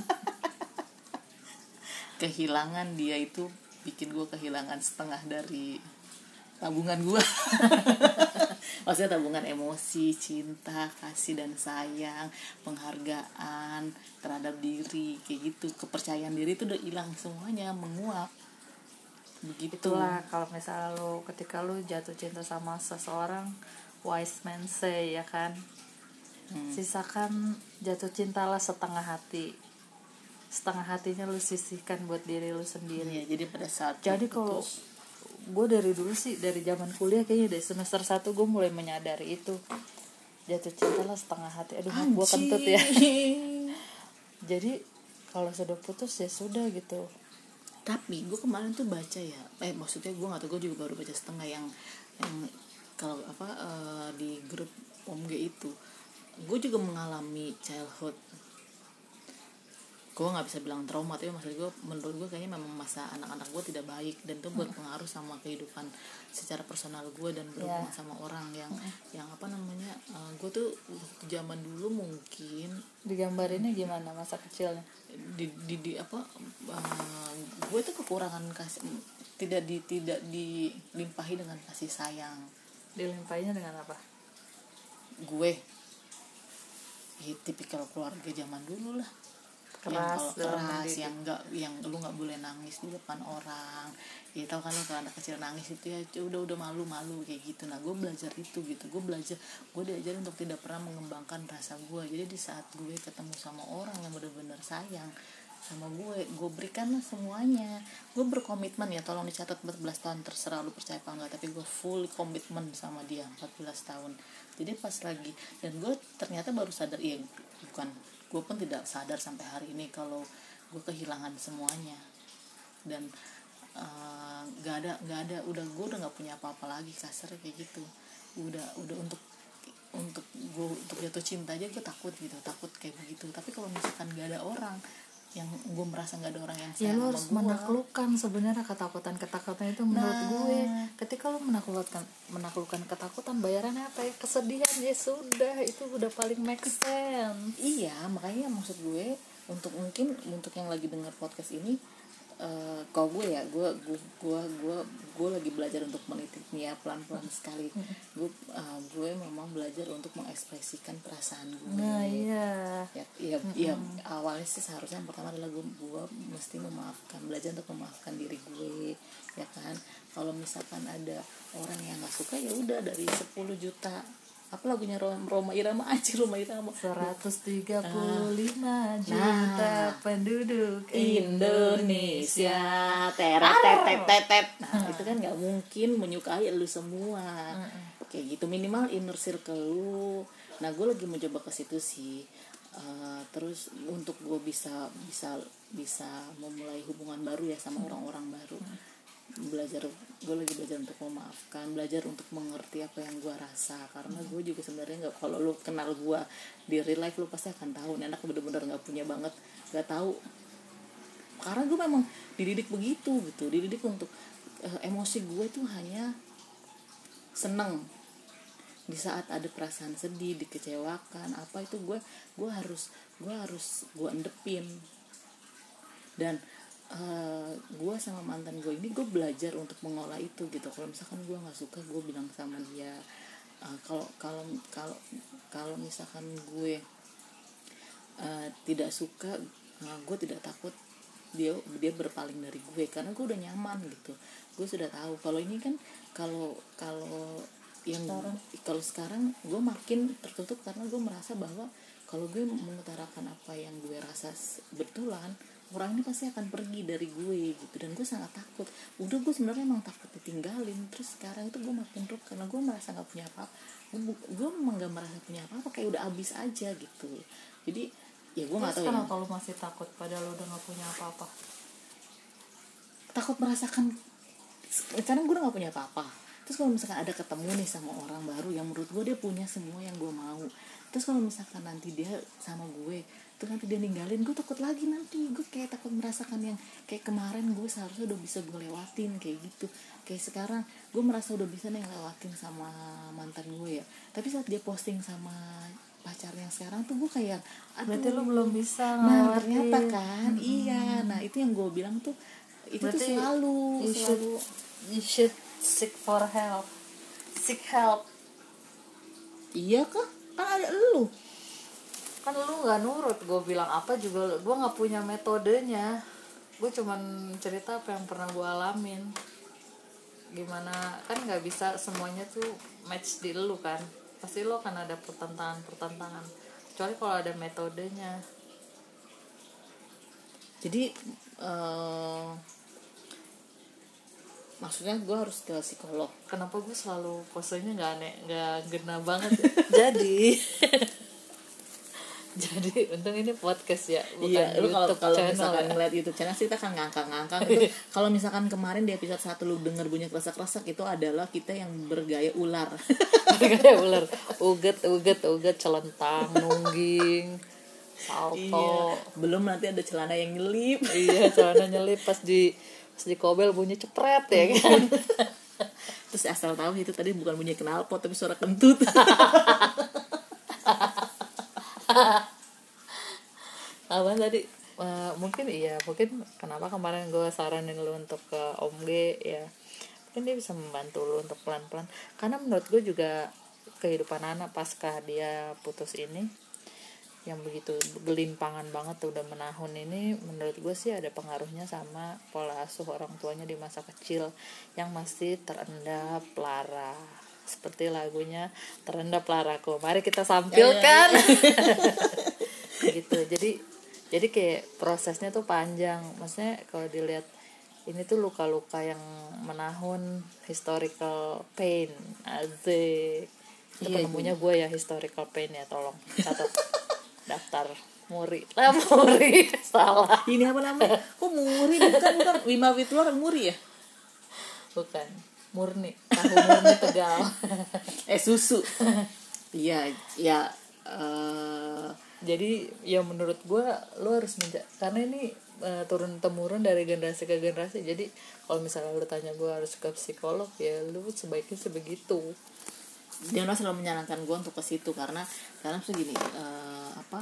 Kehilangan dia itu bikin gue kehilangan setengah dari tabungan gue. Maksudnya tabungan emosi, cinta, kasih dan sayang, penghargaan terhadap diri, kayak gitu. Kepercayaan diri itu udah hilang semuanya, menguap. Begitu. Itulah kalau misalnya lu ketika lu jatuh cinta sama seseorang, wise man say ya kan, hmm. sisakan jatuh cintalah setengah hati, setengah hatinya lu sisihkan buat diri lu sendiri. Iya, jadi pada saat jadi kalau gue dari dulu sih, dari zaman kuliah kayaknya dari semester satu gue mulai menyadari itu, jatuh cintalah setengah hati. Aduh gue kentut ya. Jadi kalau sudah putus ya sudah gitu. Tapi gue kemarin tuh baca ya, eh maksudnya gue nggak tahu, gue juga baru baca setengah yang yang kalau apa uh, di grup Om G itu, gue juga mengalami childhood. Gue nggak bisa bilang trauma, tapi maksud gue, menurut gue kayaknya memang masa anak-anak gue tidak baik, dan itu berpengaruh sama kehidupan secara personal gue dan berhubungan yeah. sama orang yang mm. yang apa namanya, uh, gue tuh waktu zaman dulu mungkin digambarinnya gimana masa kecilnya, di di, di apa uh, gue tuh kekurangan kasih, tidak di tidak dilimpahi dengan kasih sayang. Dilimpahinya dengan apa? Gue ya, tipikal keluarga zaman dulu lah. yang keras kalau dalam keras mendidik. yang enggak, yang lu nggak boleh nangis di depan orang ya, tau kan lu kalau anak kecil nangis itu ya udah udah malu malu kayak gitu. Nah gue belajar itu gitu, gue belajar, gue diajarin untuk tidak pernah mengembangkan rasa gue. Jadi di saat gue ketemu sama orang yang benar-benar sayang sama gue, gue berikanlah semuanya. Gue berkomitmen ya, tolong dicatat empat belas tahun, terserah lu percaya apa enggak, tapi gue full komitmen sama dia empat belas tahun. Jadi pas lagi, dan gue ternyata baru sadar, iya bukan, gue pun tidak sadar sampai hari ini kalau gue kehilangan semuanya. Dan uh, gak ada gak ada udah gue udah nggak punya apa-apa lagi, kasarnya kayak gitu. Udah udah untuk untuk gue untuk jatuh cinta aja gue takut gitu, takut kayak begitu. Tapi kalau misalkan gak ada orang yang gue merasa nggak ada orang yang Ya sayang lo sama harus gue, menaklukkan sebenarnya ketakutan-ketakutan itu menurut Nah. gue. Ketika lo menaklukkan menaklukkan ketakutan, bayarannya apa ya? Kesedihan, ya sudah, itu udah paling make sense. iya makanya maksud gue untuk mungkin untuk yang lagi dengar podcast ini, uh, kalau gue ya gue gue gue gue gue lagi belajar untuk menitipnya pelan-pelan sekali. Gue uh, gue memang belajar untuk mengekspresikan perasaan gue. Nah iya, ya ya, ya awalnya sih seharusnya yang pertama adalah gue gue mesti memaafkan, belajar untuk memaafkan diri gue, ya kan. Kalau misalkan ada orang yang nggak suka ya udah, dari sepuluh juta apa lagunya Roma Irama aja, Roma Irama seratus tiga puluh lima Nah. juta penduduk Indonesia, teret tetet tetet. Nah itu kan nggak mungkin menyukai lu semua, kayak gitu, minimal inner circle lu. Nah gue lagi mencoba ke situ sih. Uh, terus untuk gue bisa bisa bisa memulai hubungan baru ya sama orang-orang baru, belajar, gue lagi belajar untuk memaafkan, belajar untuk mengerti apa yang gue rasa. Karena gue juga sebenarnya nggak, kalau lu kenal gue di real life lu pasti akan tahu nih anak bener-bener nggak punya banget, nggak tahu. Karena gue memang dididik begitu gitu, dididik untuk uh, emosi gue tuh hanya seneng. Di saat ada perasaan sedih, dikecewakan apa itu gue gue harus gue harus gue endepin. Dan uh, gue sama mantan gue ini gue belajar untuk mengolah itu gitu. Kalau misalkan gue nggak suka, gue bilang sama dia. Uh, kalau kalau kalau kalau misalkan gue uh, tidak suka, uh, gue tidak takut dia dia berpaling dari gue, karena gue udah nyaman gitu. Gue sudah tahu kalau ini kan, kalau kalau yang Sekarang. kalau sekarang gue makin tertutup, karena gue merasa bahwa kalau gue mengutarakan apa yang gue rasa betulan, orang ini pasti akan pergi dari gue gitu. Dan gue sangat takut. Udah gue sebenarnya emang takut ditinggalin, terus sekarang itu gue makin drop karena gue merasa nggak punya apa-apa. Gue, gue emang nggak merasa punya apa-apa, kayak udah abis aja gitu. Jadi ya gue nggak tahu ya. Kalau masih takut padahal udah nggak punya apa-apa, takut merasakan, karena gue udah nggak punya apa-apa. Terus kalau misalkan ada ketemu nih sama orang baru yang menurut gue dia punya semua yang gue mau, terus kalau misalkan nanti dia sama gue terus nanti dia ninggalin, gue takut lagi nanti. Gue kayak takut merasakan yang kayak kemarin gue seharusnya udah bisa gue lewatin kayak gitu. Kayak sekarang gue merasa udah bisa nih lewatin sama mantan gue ya, tapi saat dia posting sama pacar yang sekarang tuh gue kayak aduh, berarti lu belum bisa nah ngelewatin. ternyata kan hmm. iya. Nah itu yang gue bilang tuh, itu Berarti tuh selalu you selalu should, you should seek for help seek help iya kah, kan ada elu. Kan lu nggak nurut, gue bilang apa juga gue nggak punya metodenya. Gue cuman cerita apa yang pernah gue alamin. Gimana, kan nggak bisa semuanya tuh match di lu kan, pasti lo kan ada pertentangan-pertentangan, kecuali kalau ada metodenya. Jadi uh, maksudnya gue harus ke psikolog. Kenapa gue selalu posenya nggak aneh, nggak gena banget jadi jadi untung ini podcast ya, bukan iya, lu kalau kalau misalkan ya. ngeliat YouTube channel sih kita kan ngangkang-ngangkang itu. Kalau misalkan kemarin di episode satu lu denger bunyi kresak-kresak, itu adalah kita yang bergaya ular. Bergaya ular, uget uget uget celentang nungging salto. Iya. Belum nanti ada celana yang nyelip. Iya, celana nyelip pas di pas di kobel bunyi cepret ya kan. Terus asal tahu itu tadi bukan bunyi knalpot tapi suara kentut. Apa tadi? Uh, mungkin iya, mungkin kenapa kemarin gue saranin lu untuk ke Om G ya, mungkin dia bisa membantu lu untuk pelan-pelan. Karena menurut gue juga kehidupan anak pasca dia putus ini yang begitu gelimpangan banget tuh udah menahun ini, menurut gue sih ada pengaruhnya sama pola asuh orang tuanya di masa kecil yang masih terendap lara, seperti lagunya Terendap Laraku, mari kita sampilkan. Gitu. Jadi jadi kayak prosesnya tuh panjang, maksudnya kalau dilihat ini tuh luka-luka yang menahun, historical pain, asik. Itu Iya, penemunya gue ya, historical pain ya, tolong catat daftar muri lah. Muri salah, Ini apa namanya? Kok Muri? Bukan, bukan Wima Witwer Muri ya? bukan murni, tahu murni Tegal. Eh susu. Iya, ya eh Jadi ya menurut gue lo harus menja, karena ini uh, turun temurun dari generasi ke generasi. Jadi kalau misalnya lo tanya gue harus ke psikolog, ya lo sebaiknya sebegitu. dia selalu menyarankan gue untuk ke situ karena karena segini uh, apa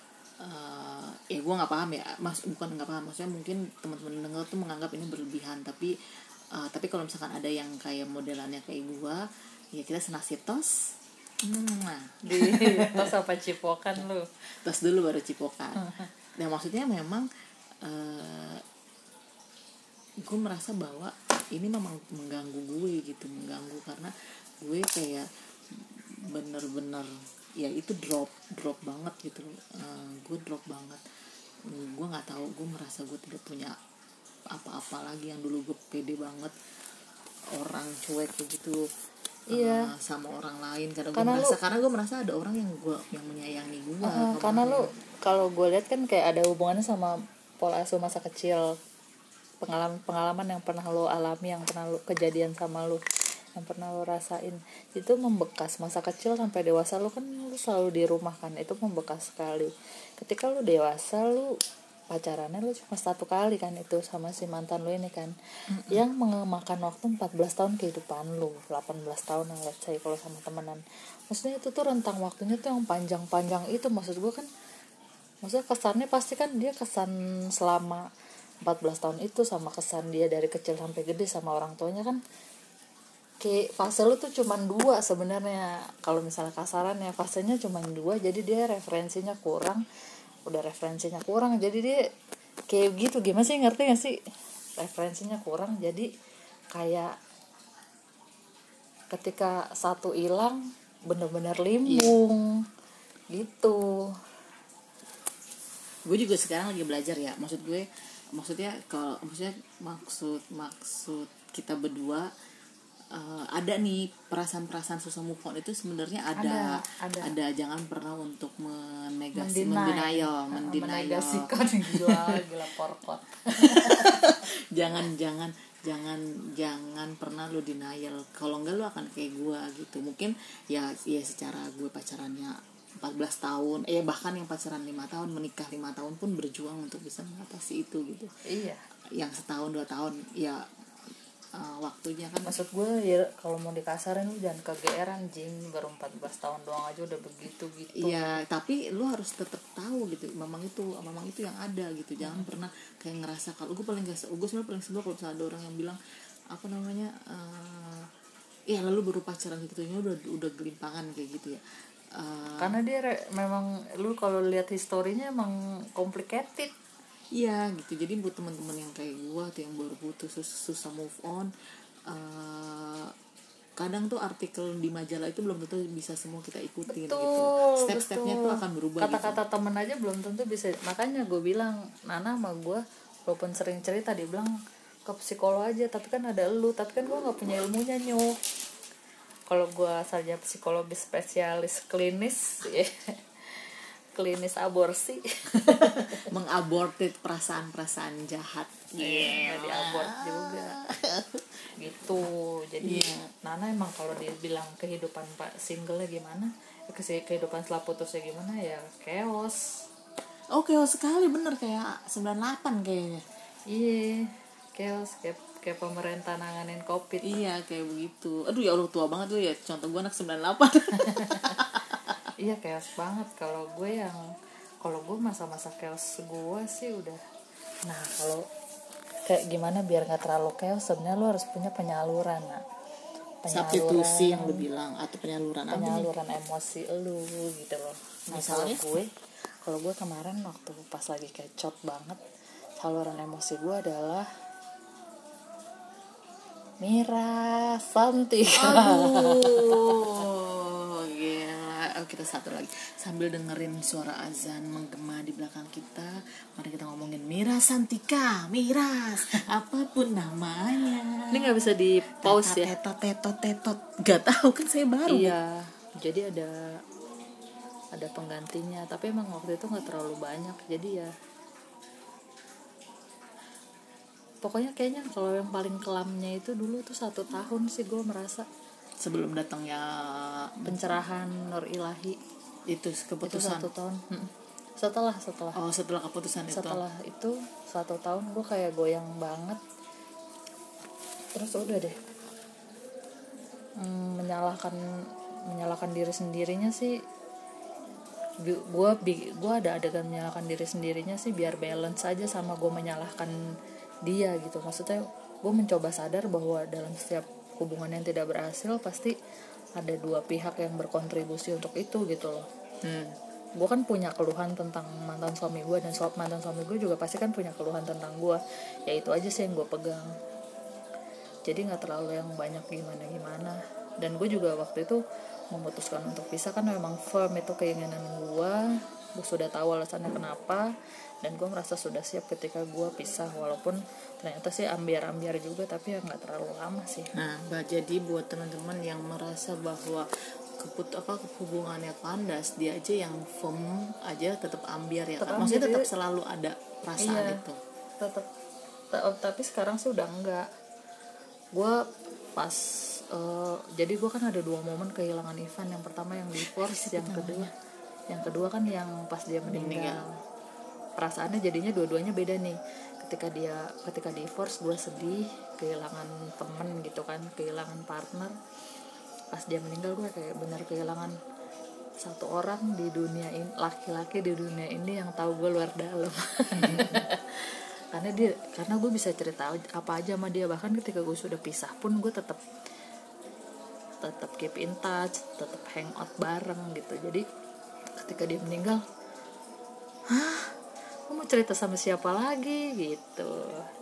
uh, ya gue nggak paham ya, mas bukan nggak paham, maksudnya mungkin teman-teman dengar tuh menganggap ini berlebihan, tapi uh, tapi kalau misalkan ada yang kayak modelannya kayak gue, ya kita senasib tos. Hmm, nah. Di tos apa cipokan lo? Tos dulu baru cipokan. Nah maksudnya memang uh, gue merasa bahwa ini memang mengganggu gue gitu, mengganggu karena gue kayak bener-bener ya itu drop drop banget gitu. Uh, gue drop banget. Gue nggak tahu, gue merasa gue tidak punya apa-apa lagi. Yang dulu gue pede banget, orang cuek kayak gitu. Iya. Uh, sama orang lain karena, Karena gue merasa lu, karena gue merasa ada orang yang gue yang menyayangi gue. uh, karena lo kalau gue lihat kan kayak ada hubungannya sama pola asuh masa kecil, pengalaman pengalaman yang pernah lo alami, yang pernah lo kejadian sama lo, yang pernah lo rasain, itu membekas. Masa kecil sampai dewasa lo kan lo selalu di rumah kan, itu membekas sekali. Ketika lo dewasa, lo pacarannya lo cuma satu kali kan, itu sama si mantan lo ini kan, mm-hmm. yang memakan waktu empat belas tahun kehidupan lo, delapan belas tahun let's say kalau sama temenan. Maksudnya itu tuh rentang waktunya tuh yang panjang-panjang itu. Maksud gue kan, maksudnya kesannya pasti kan dia kesan selama empat belas tahun itu, sama kesan dia dari kecil sampai gede sama orang tuanya kan, kayak fase lu tuh cuman dua sebenarnya. Kalau misalnya kasarannya fasenya cuman dua, jadi dia referensinya kurang. Udah referensinya kurang, jadi dia kayak gitu, gimana sih, ngerti gak sih? Referensinya kurang, jadi kayak ketika satu hilang bener-bener limbung. Iya. Gitu. Gue juga sekarang lagi belajar ya, maksud gue maksudnya kalau maksudnya maksud maksud kita berdua uh, ada nih perasaan-perasaan susah move on itu sebenarnya ada ada, ada. ada jangan pernah untuk menegasi mendenial menegasikan gila gila porkot. jangan jangan jangan jangan pernah lu denial, kalau enggak lu akan kayak gue gitu. Mungkin ya ya secara gue pacarannya empat belas tahun, eh bahkan yang pacaran lima tahun, menikah lima tahun pun berjuang untuk bisa mengatasi itu gitu. Iya. Yang setahun dua tahun ya uh, waktunya kan. Maksud gue ya kalau mau dikasarin lu jangan kegeeran jing, baru empat belas tahun doang aja udah begitu gitu. Iya, tapi lu harus tetap tahu gitu, memang itu memang itu yang ada gitu. Jangan hmm. pernah kayak ngerasa, kalau gue paling gak, gue sebenarnya paling sebel kalau misalnya ada orang yang bilang apa namanya uh, ya lalu baru pacaran gitu, ini udah udah gelimpangan kayak gitu ya. Uh, karena dia re- memang lu kalau lihat historinya emang complicated. Iya gitu. Jadi buat teman-teman yang kayak gue tuh yang baru putus sus- susah move on, uh, kadang tuh artikel di majalah itu belum tentu bisa semua kita ikutin. Betul, gitu. Step-stepnya betul. Tuh akan berubah. Kata-kata gitu. Temen aja belum tentu bisa. Makanya gue bilang, Nana sama gue walaupun sering cerita, dia bilang ke psikolog aja, tapi kan ada elu, tapi kan gue nggak punya ilmunya nyok. Kalau gue saja psikologi spesialis klinis, ya, klinis aborsi, mengabortit perasaan-perasaan jahat, iya, yeah. Nggak diabort juga, gitu. Jadi yeah. Nana emang kalau dia bilang kehidupan pak singlenya gimana, kehidupan setelah putusnya gimana, ya chaos. Oh chaos sekali, bener kayak sembilan puluh delapan kayaknya. Iya, chaos kayak kayak pemerintah nanganin covid. Iya kayak begitu. Aduh ya Allah, tua banget tuh ya, contoh gue anak sembilan puluh delapan. Iya chaos banget. Kalau gue yang kalau gue masa-masa chaos gue sih udah. Nah kalau kayak gimana biar nggak terlalu chaos, sebenarnya lo harus punya penyaluran. Nah, penyaluran substitusi yang lo bilang, atau penyaluran penyaluran apa emosi lo gitu loh. Misalnya gue Kalau gue kemarin waktu pas lagi kecot banget, saluran emosi gue adalah Mira Santika. Aduh, gila. Oh, kita satu lagi. Sambil dengerin suara azan menggema di belakang kita, mari kita ngomongin Mira Santika, Miras, apapun namanya. Ini nggak bisa di pause ya? Tetot, tetot, tetot. Gak tahu kan saya baru. Iya, jadi ada ada penggantinya. Tapi emang waktu itu nggak terlalu banyak, jadi ya. Pokoknya kayaknya kalau yang paling kelamnya itu dulu tuh satu tahun sih gue merasa. Sebelum datangnya Pencerahan Nur Ilahi itu itu keputusan. satu tahun. Mm-mm. Setelah setelah Oh, setelah keputusan itu. setelah itu satu tahun gue kayak goyang banget. Terus udah deh. Hmm, menyalahkan menyalahkan diri sendirinya sih. Gue gue ada adegan menyalahkan diri sendirinya sih biar balance aja sama gue menyalahkan dia gitu. Maksudnya gue mencoba sadar bahwa dalam setiap hubungan yang tidak berhasil pasti ada dua pihak yang berkontribusi untuk itu gitu loh. Hmm. Gue kan punya keluhan tentang mantan suami gue, dan suami mantan suami gue juga pasti kan punya keluhan tentang gue. Ya itu aja sih yang gue pegang. Jadi nggak terlalu yang banyak gimana gimana. Dan gue juga waktu itu memutuskan untuk pisah kan memang firm itu keinginan gue. Gue sudah tahu alasannya kenapa, dan gue merasa sudah siap ketika gue pisah, walaupun ternyata sih ambiar-ambiar juga, tapi ya nggak terlalu lama sih. Nah, jadi buat teman-teman yang merasa bahwa keput apa hubungannya kandas, dia aja yang firm aja tetap ambiar ya. Tetap Kan? Maksudnya ambiar, tetap iya. selalu ada perasaan Iya, itu. tetap. Tapi sekarang sih udah enggak. Gue pas uh, jadi gue kan ada dua momen kehilangan Ivan. Yang pertama yang divorce, yang kedua yang kedua kan yang pas dia meninggal. Meninggal. Perasaannya jadinya dua-duanya beda nih. Ketika dia ketika divorce gue sedih, kehilangan temen gitu kan, kehilangan partner. Pas dia meninggal gue kayak benar kehilangan satu orang di dunia ini, laki-laki di dunia ini yang tahu gue luar dalam. karena dia karena gue bisa cerita apa aja sama dia, bahkan ketika gue sudah pisah pun gue tetap tetap keep in touch, tetap hangout bareng gitu. Jadi ketika dia meninggal, hah, gue mau cerita sama siapa lagi gitu.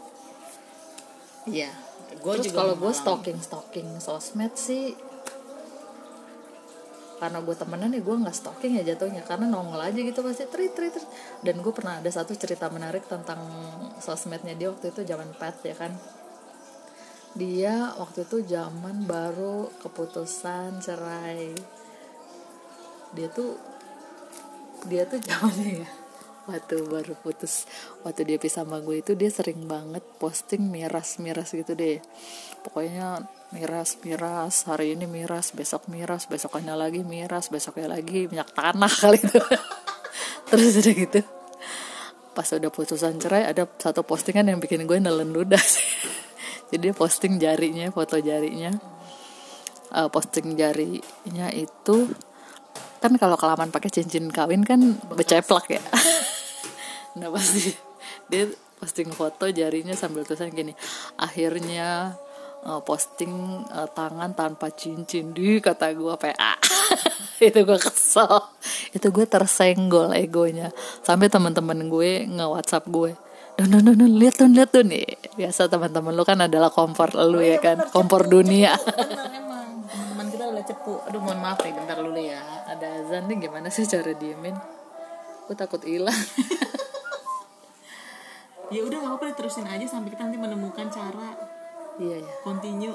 Iya, gue Terus juga kalau gue mengalami. stalking stalking sosmed sih, karena gue temenan ya gue nggak stalking ya jatuhnya, karena nongol aja gitu pasti trit trit trit. Dan gue pernah ada satu cerita menarik tentang sosmednya dia waktu itu zaman pet ya kan. Dia waktu itu zaman baru keputusan cerai. Dia tuh dia tuh zamannya ya waktu baru putus, waktu dia pisah sama gue itu dia sering banget posting miras-miras gitu deh. Pokoknya miras-miras, hari ini miras, besok miras, besokannya lagi miras, besoknya lagi minyak tanah kali itu. Terus udah gitu, pas udah putusan cerai ada satu postingan yang bikin gue nelen ludah sih. Jadi dia posting jarinya, foto jarinya, uh, posting jarinya itu kan kalau kelamaan pakai cincin kawin kan beceplak ya. Nah pasti dia posting foto jarinya sambil tulisan gini, akhirnya uh, posting uh, tangan tanpa cincin, di kata gue P A. Itu gue kesel, itu gue tersenggol egonya, sampai teman-teman gue nge-WhatsApp gue, Don don don lihat don lihat don nih. Biasa teman-teman lu kan adalah kompor lu Oh, ya iya, kan, bener, kompor cepu, dunia. cepu, bener emang teman-teman kita udah cepu. Aduh mohon maaf ya, bentar dulu ya. Ada azan nih, gimana sih cara diemin? Gue takut hilang. Ya udah nggak apa-apa, terusin aja sampai kita nanti menemukan cara Iya ya. continue.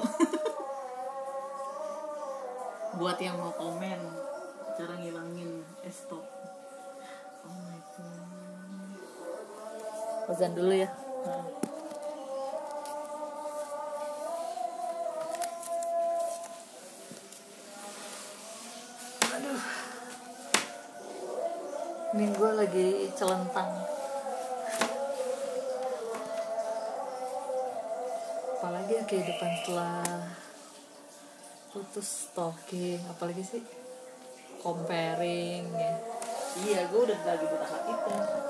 Buat yang mau komen cara ngilangin eh, stop. Oh my god. Azan dulu ya. Nah. Aduh. Ini gue lagi celentang. Apalagi ya kehidupan setelah putus, stalking, apalagi sih comparing ya. Iya, gue udah lagi di tahap itu.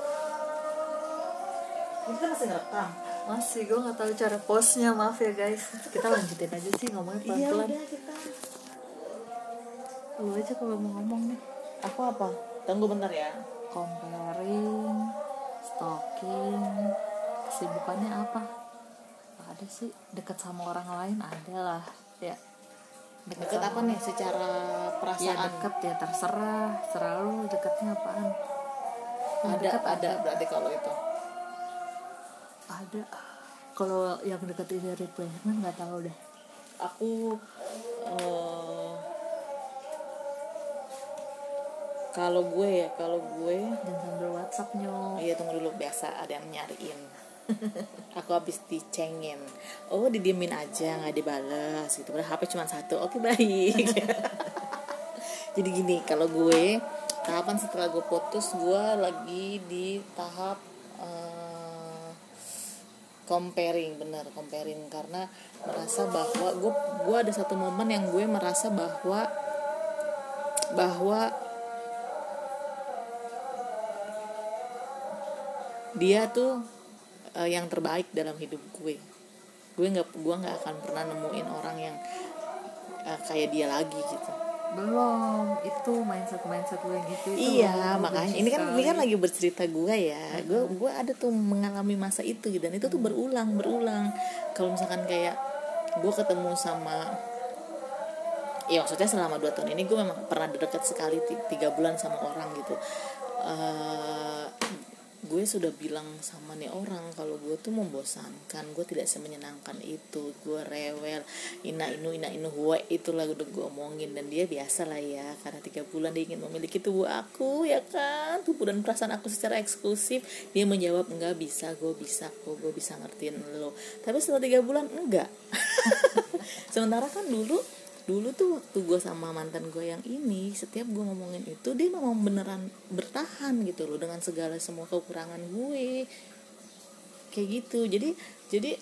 Ini kan masih ngerekam. Masih, gue nggak tahu cara postnya, maaf ya guys. Kita lanjutin aja sih ngomongnya Iya pelan-pelan. udah kita. Lu aja kalau mau ngomong nih. Aku apa? Tunggu bentar ya. comparing, stalking, kesibukannya apa? Gak ada sih, dekat sama orang lain ada lah ya. Deket apa nih secara perasaan? Ya deket ya terserah, selalu deketnya apaan? Yang Ada deket ada berarti kalau itu. Ada. Kalau yang deket ini replacement nggak tahu deh. Aku uh, kalau gue ya kalau gue dan sambil WhatsApp nyok. Iya tunggu dulu, biasa ada yang nyariin. Aku habis dicengin, oh didiemin aja nggak dibalas gitu, padahal H P cuma satu. Oke baik. Jadi gini, kalau gue tahapan setelah gue putus, gue lagi di tahap uh, comparing, bener comparing, karena merasa bahwa gue gue ada satu momen yang gue merasa bahwa bahwa dia tuh uh, yang terbaik dalam hidup gue. Gue nggak gue nggak akan pernah nemuin orang yang uh, kayak dia lagi gitu. Belum, itu mindset mindset gue yang itu, itu iya makanya ini kan sekali. Ini kan lagi bercerita gue ya. Mm-hmm. gue gue ada tuh mengalami masa itu dan itu tuh berulang berulang. Kalau misalkan kayak gue ketemu sama, ya maksudnya selama dua tahun ini gue memang pernah dekat sekali tiga bulan sama orang gitu. Uh, gue sudah bilang sama nih orang kalau gue tuh membosankan, gue tidak semenyenangkan itu, gue rewel, ina inu ina inu gue itulah udah gue omongin, dan dia biasa lah ya, karena tiga bulan dia ingin memiliki tubuh aku ya kan, tubuh dan perasaan aku secara eksklusif. Dia menjawab enggak bisa, gue bisa kok, gue bisa ngertiin lo. Tapi setelah tiga bulan enggak. Sementara kan dulu dulu tuh waktu gue sama mantan gue yang ini, setiap gue ngomongin itu dia memang beneran bertahan gitu loh, dengan segala semua kekurangan gue kayak gitu. Jadi jadi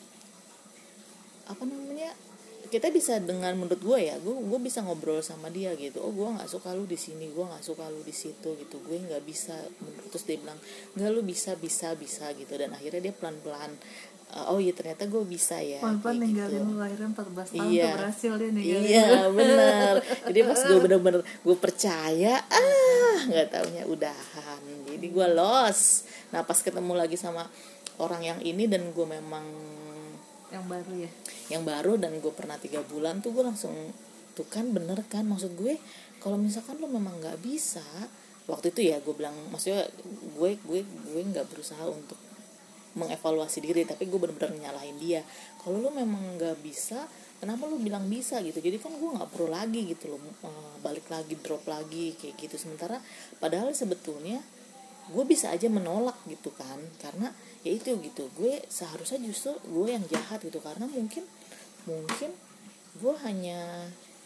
apa namanya, kita bisa dengan, menurut gue ya, gue gue bisa ngobrol sama dia gitu, oh gue nggak suka lu di sini, gue nggak suka lu di situ gitu, gue nggak bisa. Terus dia bilang nggak, lu bisa bisa bisa gitu, dan akhirnya dia pelan pelan Uh, oh iya ternyata gue bisa ya. Pelan-pelan ninggalin gitu. Lahiran empat belas tahun iya. tuh berhasil dia ninggalin. Iya benar. Jadi pas gue bener-bener gue percaya, ah nggak taunya udahan. Jadi gue lost. Nah pas ketemu lagi sama orang yang ini, dan gue memang yang baru ya. Yang baru dan gue pernah tiga bulan tuh, gue langsung tuh kan bener kan, maksud gue kalau misalkan lo memang nggak bisa, waktu itu ya gue bilang, maksudnya gue gue gue nggak berusaha untuk mengevaluasi diri, tapi gue benar-benar nyalahin dia. Kalau lu memang nggak bisa, kenapa lu bilang bisa gitu? Jadi kan gue nggak perlu lagi gitu loh, balik lagi, drop lagi kayak gitu. Sementara padahal sebetulnya gue bisa aja menolak gitu kan, karena ya itu gitu, gue seharusnya justru gue yang jahat gitu, karena mungkin mungkin gue hanya,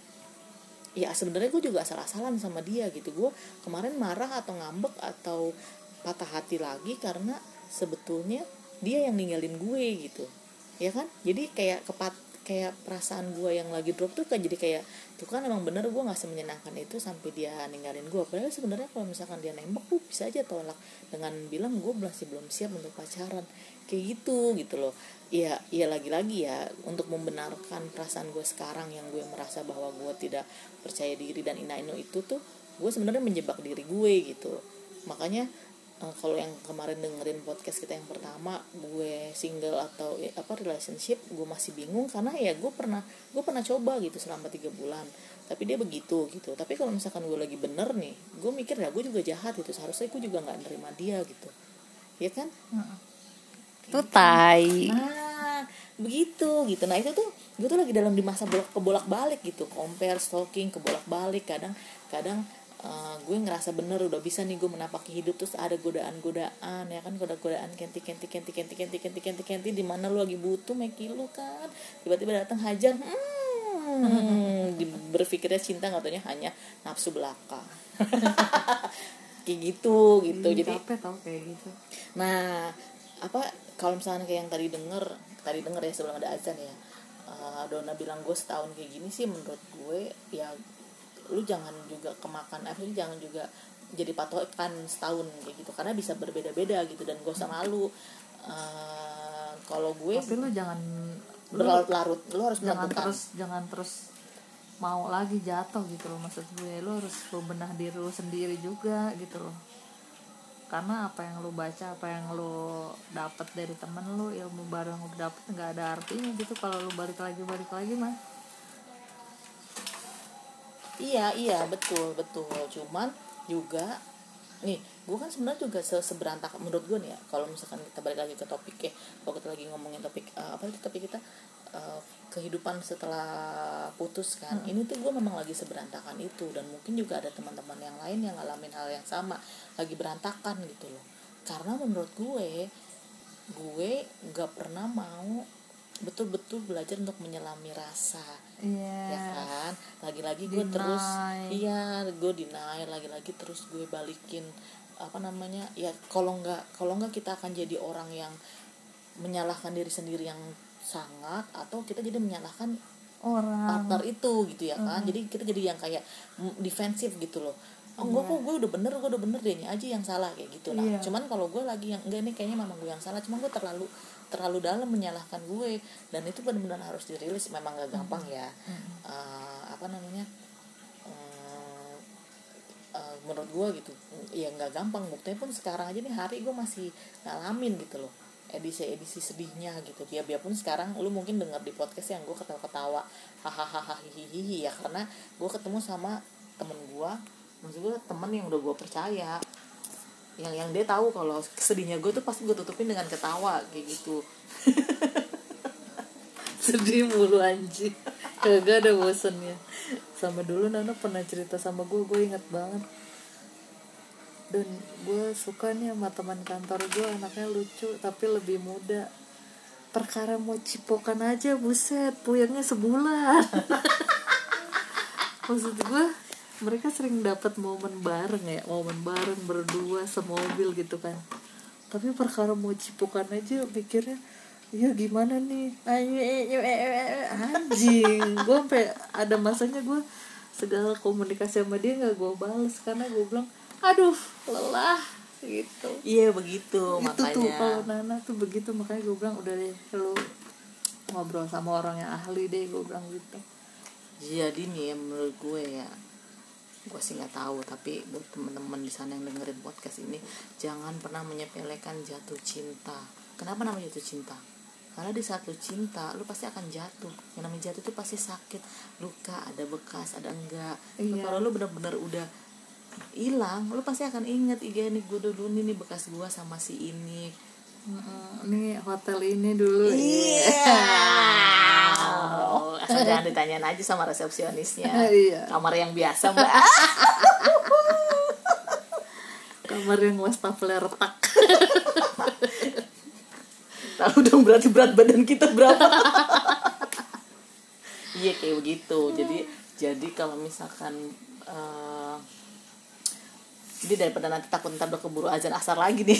ya sebenarnya gue juga salah-salan sama dia gitu. Gue kemarin marah atau ngambek atau patah hati lagi karena sebetulnya dia yang ninggalin gue gitu, ya kan? Jadi kayak kepat kayak perasaan gue yang lagi drop tuh kan, jadi kayak tuh kan emang bener gue nggak semenyenangkan itu sampai dia ninggalin gue. Padahal sebenarnya kalau misalkan dia nembak, gue bisa aja tolak dengan bilang gue masih belum siap untuk pacaran kayak gitu gitu loh. Ya ya lagi-lagi ya, untuk membenarkan perasaan gue sekarang yang gue merasa bahwa gue tidak percaya diri dan ina-inu itu tuh, gue sebenarnya menjebak diri gue gitu. Makanya Uh, kalau yang kemarin dengerin podcast kita yang pertama, gue single atau eh, apa relationship, gue masih bingung karena ya gue pernah gue pernah coba gitu selama tiga bulan, tapi dia begitu gitu. Tapi kalau misalkan gue lagi bener nih, gue mikir ya gue juga jahat gitu, seharusnya gue juga nggak nerima dia gitu, ya kan? Itu tai. Nah begitu gitu. Nah itu tuh gue tuh lagi dalam di masa bolak kebolak balik gitu, compare, stalking, kebolak balik. Kadang kadang Uh, gue ngerasa bener udah bisa nih gue menapaki hidup, terus ada godaan-godaan ya kan, godaan-godaan kenti kenti kenti kenti kenti kenti kenti kenti di mana lu lagi butuh meki lu kan, tiba-tiba datang hajar, hmm, berpikirnya cinta, nggak taunya hanya nafsu belaka. Kayak gitu gitu. Hmm, jadi capek tau kayak gitu. Nah apa, kalau misalnya kayak yang tadi denger tadi denger ya sebelum ada azan ya, uh, Dona bilang gue setahun kayak gini sih, menurut gue ya lu jangan juga kemakan, eh jangan juga jadi patokan setahun kayak gitu, karena bisa berbeda-beda gitu, dan gak usah malu. Uh, kalau gue tapi lu jangan berlarut-larut, lu harus jangan melakukan. terus jangan terus mau lagi jatuh gitu loh, maksud gue lu harus bebenah diri lu sendiri juga gitu loh. karena apa yang lu baca, apa yang lu dapat dari temen lu, ilmu baru yang lu dapat nggak ada artinya gitu kalau lu balik lagi balik lagi mah. Iya iya betul betul, cuman juga nih gue kan sebenarnya juga se seberantakan menurut gue nih ya, kalau misalkan kita balik lagi ke topik ya, kalau kita lagi ngomongin topik uh, apa itu topik kita uh, kehidupan setelah putus kan, hmm. ini tuh gue memang lagi seberantakan itu, dan mungkin juga ada teman-teman yang lain yang ngalamin hal yang sama, lagi berantakan gitu loh. Karena menurut gue gue nggak pernah mau betul-betul belajar untuk menyelami rasa, yeah. ya kan, lagi-lagi gue deny. terus iya gue deny, lagi-lagi terus gue balikin apa namanya ya, kalau nggak kalau nggak kita akan jadi orang yang menyalahkan diri sendiri yang sangat, atau kita jadi menyalahkan orang partner itu gitu ya kan, mm-hmm. jadi kita jadi yang kayak defensif gitu loh. Oh, gue kok gue udah bener, gue udah bener, dia aja yang salah kayak gitu lah. Yeah. Cuman kalau gue lagi yang enggak, ini kayaknya memang gue yang salah, cuma gue terlalu terlalu dalam menyalahkan gue, dan itu benar-benar harus dirilis. Memang gak gampang ya. Mm-hmm. uh, apa namanya uh, uh, menurut gue gitu ya nggak gampang. Buktinya pun sekarang aja nih hari gue masih ngalamin gitu loh edisi-edisi sedihnya gitu. Ya biarpun sekarang lu mungkin denger di podcast yang gue ketawa-ketawa hahaha hihihi ya, karena gue ketemu sama temen gue, maksud gue temen yang udah gue percaya, yang yang dia tahu kalau sedihnya gue tuh pasti gue tutupin dengan ketawa kayak gitu. Sedih mulu anjing, kagak ada bosennya. Sama dulu Nana pernah cerita sama gue, gue ingat banget. Dan gue suka nih sama teman kantor gue, anaknya lucu tapi lebih muda. Perkara mau cipokan aja buset, puyengnya sebulan. Maksud gue mereka sering dapat momen bareng ya, momen bareng berdua semobil gitu kan. Tapi perkara mau cipokan aja pikirnya, ya gimana nih, anjing. Gue sampai ada masanya gue segala komunikasi sama dia nggak gue balas karena gue bilang, aduh lelah gitu. Iya begitu, itu makanya tuh kalau Nana tuh begitu, makanya gue bilang udah deh lu ngobrol sama orang yang ahli deh, gue bilang gitu. Jadi nih ya, menurut gue ya, gue sih nggak tahu, tapi buat teman-teman di sana yang dengerin podcast ini, jangan pernah menyepelekan jatuh cinta. Kenapa namanya jatuh cinta? Karena di saat lu cinta, lu pasti akan jatuh. Yang namanya jatuh itu pasti sakit, luka, ada bekas, ada enggak. Iya. Kalau lu benar-benar udah hilang, lu pasti akan inget, iya nih gue dulu nih, nih bekas gue sama si ini. Mm-hmm. Nih hotel ini dulu. Iya. Yeah. Oh, asal jangan ditanyain aja sama resepsionisnya. Iya. Kamar yang biasa mbak. Kamar yang wastafelnya retak. Tahu dong berarti berat badan kita berapa. Iya kayak begitu. Jadi jadi kalau misalkan uh, jadi daripada nanti takut ntar udah keburu azan asar lagi nih.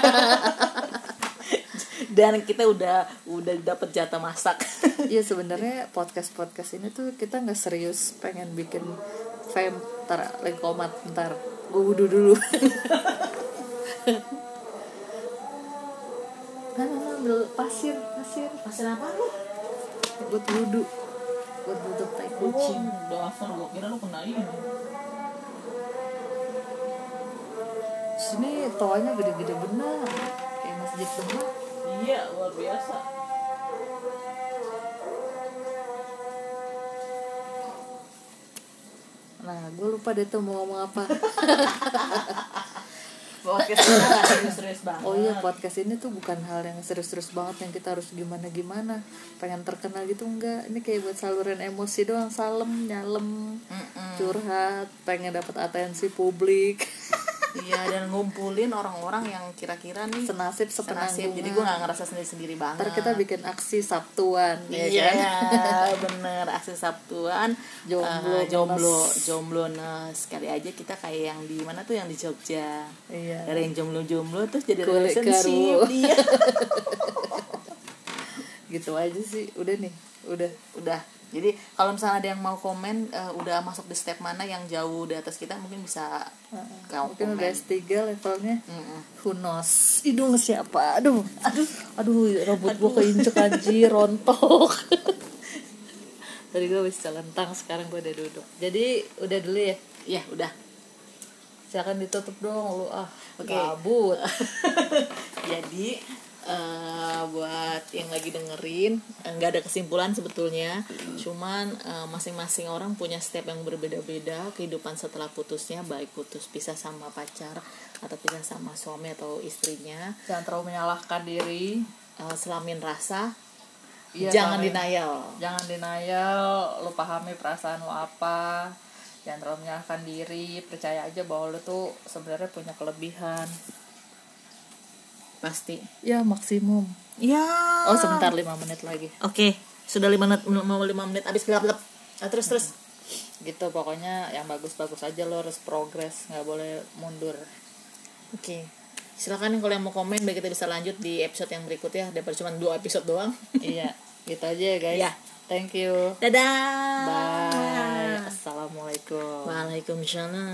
Dan kita udah udah dapat jatah masak. Iya sebenarnya podcast podcast ini tuh kita nggak serius pengen bikin fame, ntar lagi komat, ntar gue wudhu dulu. Nah, ambil pasir pasir pasir apa lu? Buat wudhu, buat tutup tai kucing. Oh, udah asar, gue kira lu kena ini. Sini toanya gede-gede bener, kayak masjid bener. Iya, luar biasa. Nah, gue lupa deh tuh mau ngomong apa. Podcast ini gak serius-serius banget. Oh iya, podcast ini tuh bukan hal yang serius-serius banget yang kita harus gimana-gimana pengen terkenal gitu, enggak. Ini kayak buat saluran emosi doang, salem, nyalem, Mm-mm. curhat, pengen dapat atensi publik. Iya, dan ngumpulin orang-orang yang kira-kira nih senasib sepenanggungan. Jadi gue gak ngerasa sendiri-sendiri banget. Ntar kita bikin aksi Sabtuan. Iya, ya kan? Bener, aksi Sabtuan. Jomblo, uh, jomblo, jomblo nes. Sekali aja kita kayak yang di mana tuh, yang di Jogja. Iya. Dari yang jomblo-jomblo terus jadi relationship. Iya. Gitu aja sih, udah nih, udah, udah. Jadi kalau misalnya ada yang mau komen uh, udah masuk di step mana yang jauh di atas kita, mungkin bisa uh, mungkin komen. Udah S tiga levelnya. Mm-mm. Who knows? Hidung siapa? Aduh, aduh, aduh, rambut gue keinjek anjir, rontok. Tadi gue habis celentang, sekarang gue udah duduk. Jadi udah dulu ya? Iya, udah. Silakan ditutup dong lu ah. Oke. Gabut. Jadi eh, buat yang lagi dengerin, eh, nggak ada kesimpulan sebetulnya, cuman eh, masing-masing orang punya step yang berbeda-beda kehidupan setelah putusnya, baik putus pisah sama pacar atau pisah sama suami atau istrinya. Jangan terlalu menyalahkan diri. Eh, selamin rasa, Iya, jangan selamin- denial. Jangan denial, lo pahami perasaan lo apa. Jangan terlalu menyalahkan diri, percaya aja bahwa lo tuh sebenarnya punya kelebihan. Pasti. Ya maksimum. Ya. Oh sebentar lima menit lagi. Oke, sudah lima menit, mau lima menit habis gelap-gelap. Ah, terus terus. Gitu pokoknya yang bagus-bagus aja, lo harus progres, nggak boleh mundur. Oke. Silakan kalau yang mau komen biar kita bisa lanjut di episode yang berikutnya daripada cuma dua episode doang. Iya, gitu aja ya guys. Iya. Thank you. Dadah. Bye. Assalamualaikum. Waalaikumsalam.